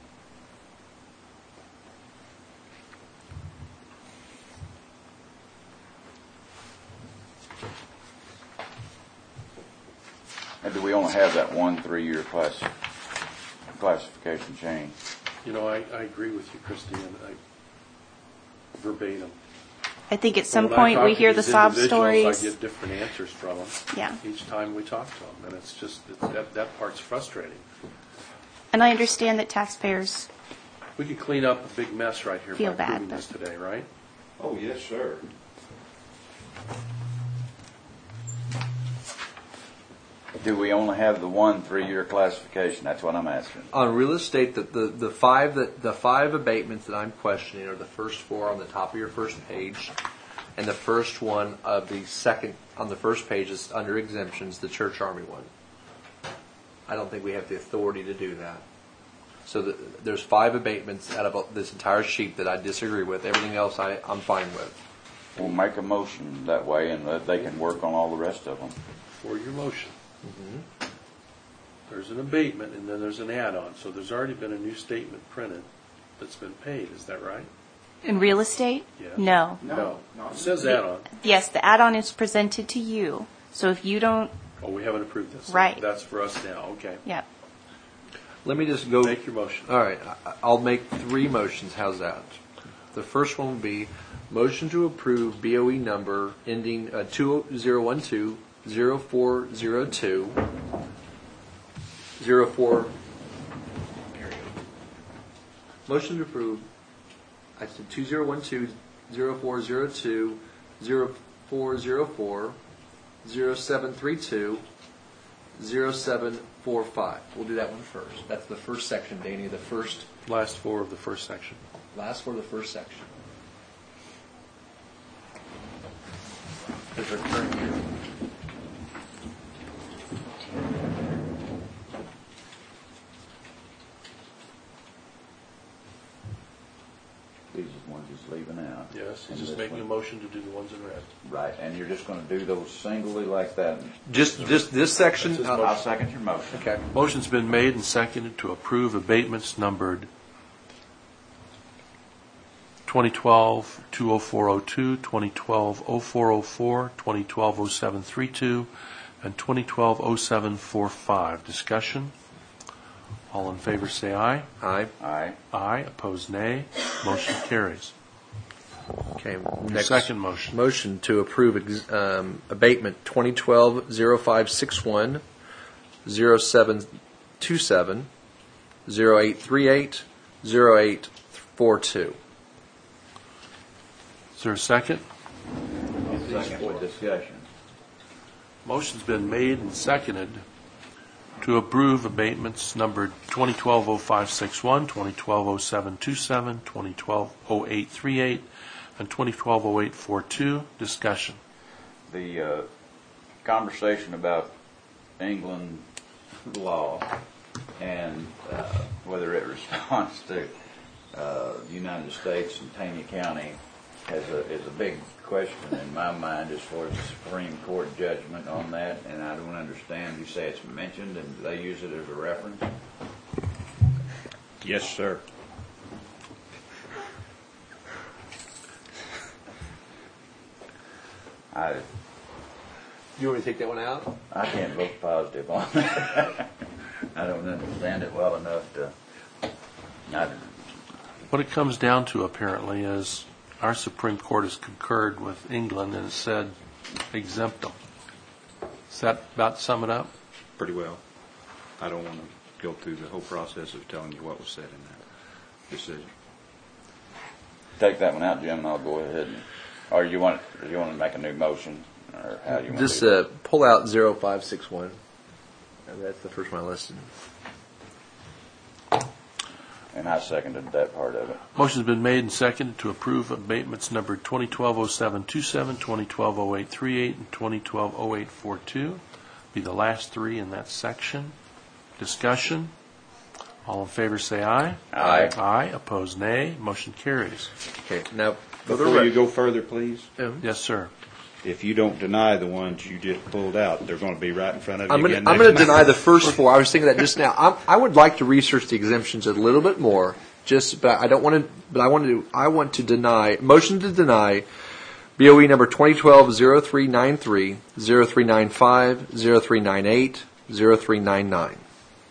And do we only have that one three-year class, classification change? You know, I, I agree with you, Christine. I, verbatim. I think at some When I point talk we to hear the these sob individuals, stories. I get different answers from them. Yeah. Each time we talk to them, and it's just it's, that that part's frustrating. And I understand that taxpayers We could clean up a big mess right here Feel by bad, approving but- this today, right? Oh, yes, sir. Do we only have the one three-year classification? That's what I'm asking. On real estate, the, the, the five that the five abatements that I'm questioning are the first four on the top of your first page, and the first one of the second on the first page is under exemptions, the Church Army one. I don't think we have the authority to do that. So the, there's five abatements out of this entire sheet that I disagree with. Everything else I, I'm fine with. We'll make a motion that way, and that they can work on all the rest of them. For your motion. Mm-hmm. There's an abatement, and then there's an add-on. So there's already been a new statement printed that's been paid. Is that right? In real estate? Yes. No. No. It says add-on. Yes, the add-on is presented to you. So if you don't, Oh, we haven't approved this. Right. That's for us now, okay. yeah. Let me just go. Make your motion. All right, I- I'll make three motions. How's that? The first one will be motion to approve B O E number ending uh, two zero one two zero four zero two zero four. Motion to approve. I said two zero one two zero four zero two zero four zero four zero seven three two zero seven four five. We'll do that one first. That's the first section, Danny. The first Last four of the first section. last for the first section. Is there current year? These are the ones he's leaving out. Yes, he's And just this making a one. motion to do the ones in red. Right, and you're just going to do those singly like that? Just just this section. That's his uh, motion. I'll second your motion. Okay. Motion's been made and seconded to approve abatements numbered twenty twelve dash oh four oh two, twenty twelve dash oh four oh four, twenty twelve dash oh seven three two, and twenty twelve dash oh seven four five. Discussion? All in favor say aye. Aye. Aye. Aye. Opposed, nay. Motion carries. Okay. Your Next second motion. motion to approve ex- um, abatement twenty twelve oh five six one, oh seven two seven, oh eight three eight, oh eight four two. Is there a second? Second with discussion. Motion's been made and seconded to approve abatements numbered twenty twelve oh five six one, twenty twelve oh seven two seven, twenty twelve oh eight three eight, and twenty twelve oh eight four two. Discussion. The uh, conversation about England law and uh, whether it responds to uh, the United States and Taney County has a, is a big question in my mind as far as the Supreme Court judgment on that, and I don't understand. You say it's mentioned and they use it as a reference? Yes, sir. I You want me to take that one out? I can't vote positive on that. I don't understand it well enough to. I, What it comes down to apparently is our Supreme Court has concurred with England and has said exempt them. Does that about sum it up? Pretty well. I don't want to go through the whole process of telling you what was said in that decision. take that one out, Jim, and I'll go ahead and, or you want, you want to make a new motion, or how do you want to Just do uh, pull out oh five six one. That's the first one I listed. that? And I seconded that part of it. Motion's been made and seconded to approve abatements numbered twenty twelve oh seven two seven, twenty twelve oh eight three eight, and twenty twelve oh eight four two. Be the last three in that section. Discussion. All in favor say aye. Aye. Aye. Opposed, nay. Motion carries. Okay, now Before you go further, please, Yes, sir. if you don't deny the ones you just pulled out, they're going to be right in front of you I'm going again to I'm next going to month. deny the first four. I was thinking that just now. I'm, I would like to research the exemptions a little bit more. Just, but I don't want to. But I want to. I want to deny. Motion to deny. B O E number twenty twelve oh three nine three, oh three nine five, oh three nine eight, oh three nine nine.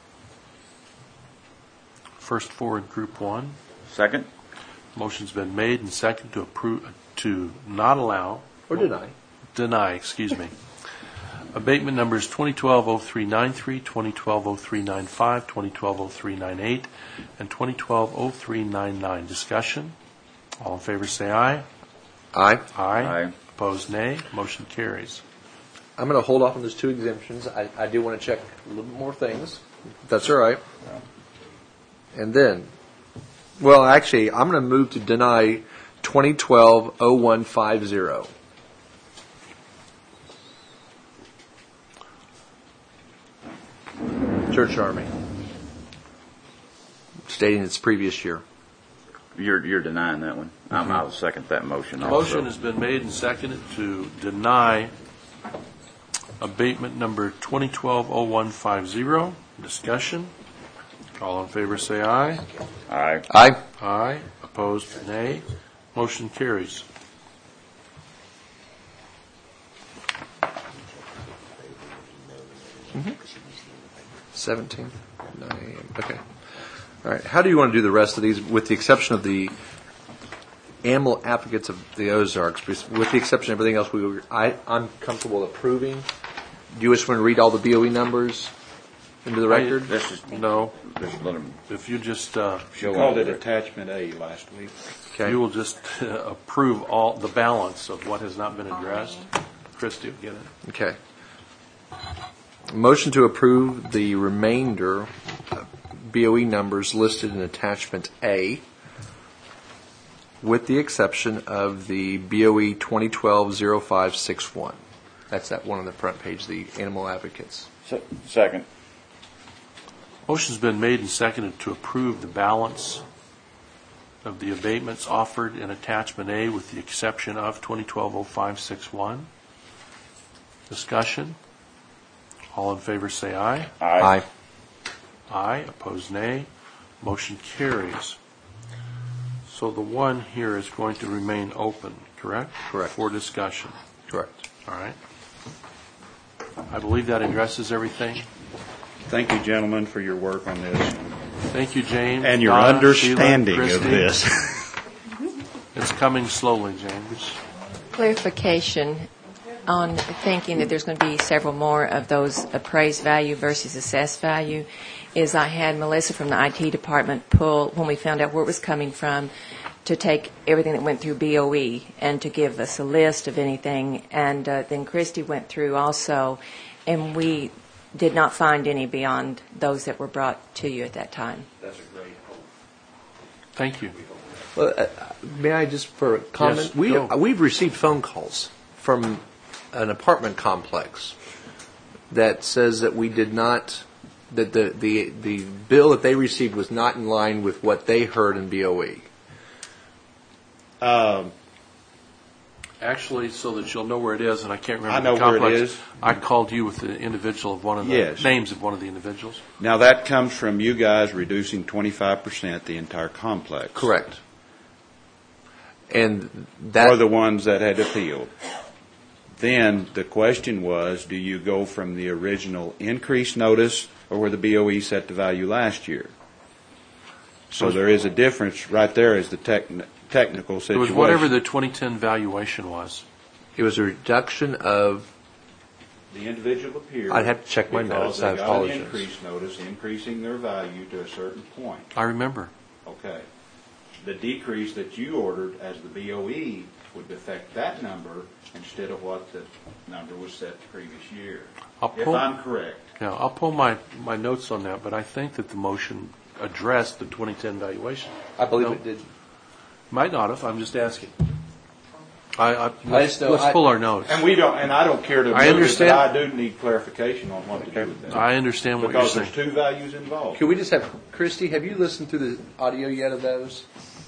First four in Group One. Second? Motion's been made and seconded to approve to not allow Or deny. deny. Excuse me. Abatement numbers twenty twelve oh three nine three, twenty twelve oh three nine five, twenty twelve oh three nine eight, and twenty twelve oh three nine nine. Discussion. All in favor say aye. Aye. Aye. Aye. Opposed, nay. Motion carries. I'm going to hold off on those two exemptions. I, I do want to check a little bit more things. If that's all right. And then, well, actually, I'm going to move to deny twenty twelve oh one five zero. Church Army. Stating its previous year. You're, you're denying that one? I'm, I'll second that motion also. Motion has been made and seconded to deny abatement number twenty twelve oh one five zero. Discussion. All in favor say aye. Aye. Aye. Aye. Opposed, nay. Motion carries. Seventeenth, nine a.m. Okay. All right. How do you want to do the rest of these, with the exception of the animal advocates of the Ozarks? With the exception of everything else, we were, I, I'm comfortable approving. Do you just want to read all the B O E numbers into the record? I, this is, no. Just let them If you just uh, show called it attachment A last week. Okay. You will just uh, approve all the balance of what has not been addressed. Christie will get it. Okay. Motion to approve the remainder uh, B O E numbers listed in attachment A, with the exception of the B O E twenty twelve oh five sixty-one. That's that one on the front page, the animal advocates. Se- Second. Motion's been made and seconded to approve the balance of the abatements offered in attachment A with the exception of twenty twelve oh five sixty-one. Discussion. All in favor say aye. Aye. Aye. Opposed nay. Motion carries. So the one here is going to remain open, correct? Correct. For discussion. Correct. All right. I believe that addresses everything. Thank you, gentlemen, for your work on this. Thank you, James. And your Donna, understanding Sheila, of Christie. this. It's coming slowly, James. Clarification on thinking that there's going to be several more of those appraised value versus assessed value is I had Melissa from the I T department pull, when we found out where it was coming from, to take everything that went through B O E and to give us a list of anything. And uh, then Christy went through also, and we did not find any beyond those that were brought to you at that time. That's a great hope. Thank you. Well, uh, may I just for a comment? Yes, we go. we've received phone calls from an apartment complex that says that we did not, that the the the bill that they received was not in line with what they heard in B O E. Um, Actually, so that you'll know where it is, and I can't remember I know the complex. where it is. I called you with the individual of one of the Yes. names of one of the individuals. Now, that comes from you guys reducing twenty-five percent the entire complex. Correct. And that Or the ones that had appealed. Then the question was, do you go from the original increase notice or where the B O E set the value last year? So there is a difference right there is the techn- technical It situation. was whatever the twenty ten valuation was. it was a reduction of. The individual appeared. I'd have to check my notes. Because I they got apologize. an increase notice increasing their value to a certain point. I remember. Okay. The decrease that you ordered as the B O E would affect that number instead of what the number was set the previous year. I'll If pull- I'm correct. Yeah, I'll pull my, my notes on that, but I think that the motion addressed the twenty ten valuation. I believe No? it did. Might not have. I'm just asking. I, I, I let's, just know let's I- pull our notes. And we don't, and I don't care to I move it, understand. but I do need clarification on what to do with that. I understand what you're Because saying. there's two values involved. Can we just have Christy? Have you listened to the audio yet of those?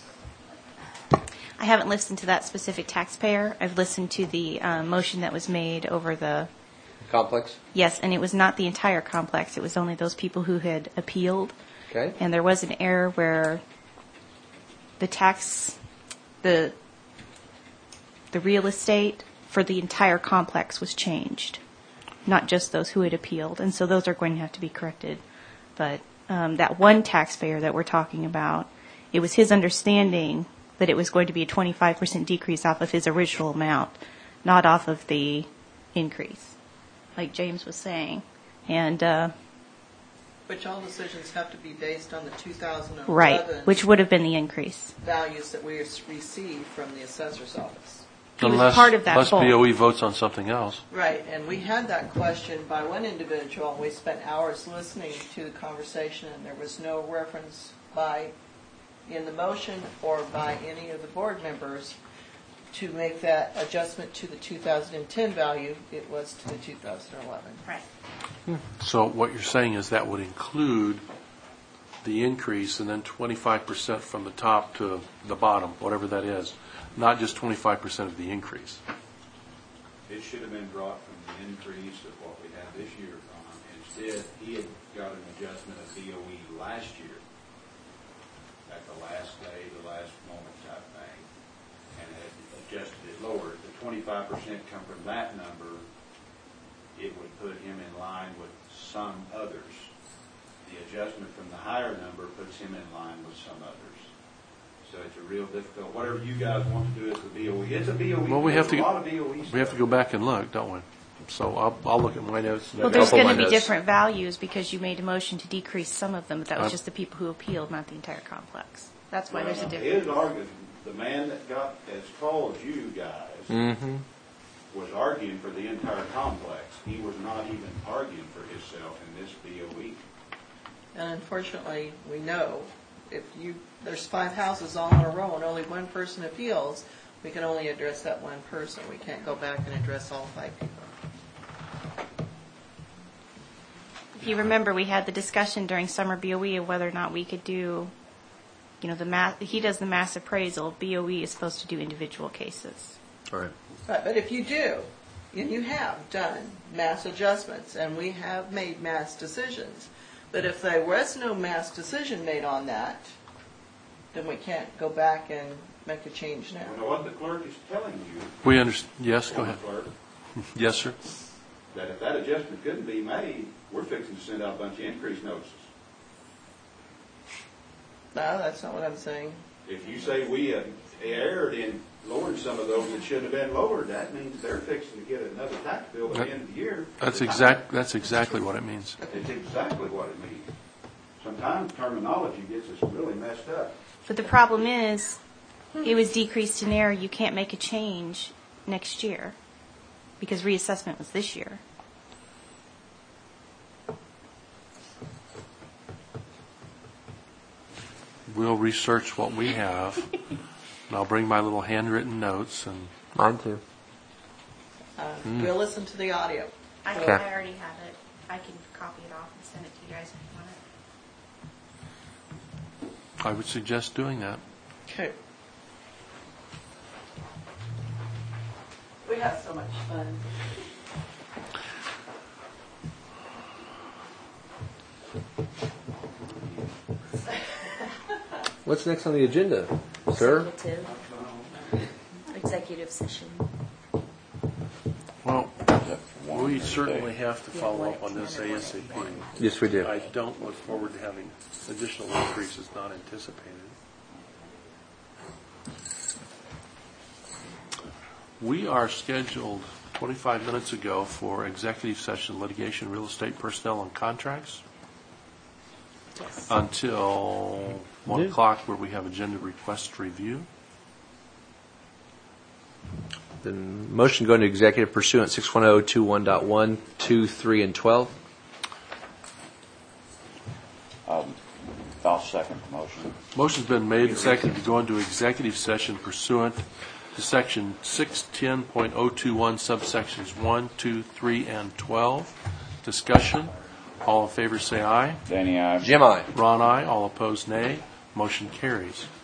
I haven't listened to that specific taxpayer. I've listened to the uh, motion that was made over the, Complex. yes, and it was not the entire complex. It was only those people who had appealed. Okay. And there was an error where the tax, the, the real estate for the entire complex was changed, not just those who had appealed. And so those are going to have to be corrected. But um, that one taxpayer that we're talking about, it was his understanding that it was going to be a twenty-five percent decrease off of his original amount, not off of the increase, like James was saying. And, uh, Which all decisions have to be based on the two thousand eleven. right, which would have been the increase. Values that we received from the assessor's office. He was Unless, part of that unless bulk. B O E votes on something else. Right, and we had that question by one individual, and we spent hours listening to the conversation, and there was no reference by, in the motion or by any of the board members to make that adjustment to the two thousand ten value. It was to the two thousand eleven. Right. So what you're saying is that would include the increase and then twenty-five percent from the top to the bottom, whatever that is, not just twenty-five percent of the increase. It should have been brought from the increase of what we have this year on. Instead, he had got an adjustment of B O E last year at the last day, the last moment type thing. twenty-five percent come from that number, it would put him in line with some others. The adjustment from the higher number puts him in line with some others. So it's a real difficult, whatever you guys want to do as the B O E. It's a B O E. Well, we have to, There's a lot of B O E we have to go back and look, don't we? So I'll, I'll look at my notes. Well, there's Couple going of to my be notes. different values because you made a motion to decrease some of them, but that was Uh, just the people who appealed, not the entire complex. That's why Well, there's a His difference. argument, the man that got as tall as you guys Mm-hmm. was arguing for the entire complex. He was not even arguing for himself in this B O E. And unfortunately, we know if you, there's five houses all in a row and only one person appeals, we can only address that one person. We can't go back and address all five people. If you remember, we had the discussion during summer B O E of whether or not we could do, you know, the mass, he does the mass appraisal, B O E is supposed to do individual cases. All right. Right, but if you do, and you have done mass adjustments, and we have made mass decisions, but if there was no mass decision made on that, then we can't go back and make a change now. You know what the clerk is telling you? We understand, yes, go former ahead. clerk, Yes, sir. that if that adjustment couldn't be made, we're fixing to send out a bunch of increase notices. No, that's not what I'm saying. If you say we uh, erred in lowering some of those that shouldn't have been lowered, that means they're fixing to get another tax bill at the end of the year. That's exact, that's exactly what it means. It's exactly what it means. Sometimes terminology gets us really messed up. But the problem is, it was decreased in error. You can't make a change next year because reassessment was this year. We'll research what we have, and I'll bring my little handwritten notes and. Mine too. Uh, Mm. We'll listen to the audio. I, Okay. I already have it. I can copy it off and send it to you guys if you want it. I would suggest doing that. Okay. We have so much fun. What's next on the agenda, sir? Executive, executive session. Well, we certainly have to follow up on this ASAP. Yes, we do. I don't look forward to having additional increases not anticipated. We are scheduled twenty-five minutes ago for executive session litigation, real estate, personnel, and contracts Yes. until one Yeah. o'clock where we have agenda request review. Then motion going to executive pursuant six one zero two one point one, two, three, and twelve. Um, I'll second the motion. Motion's been made and seconded to go into executive session pursuant to section six ten point oh two one subsections one, two, three, and twelve. Discussion. All in favor say aye. Danny, I. Jim, I. Ron, aye. All opposed, nay. Motion carries.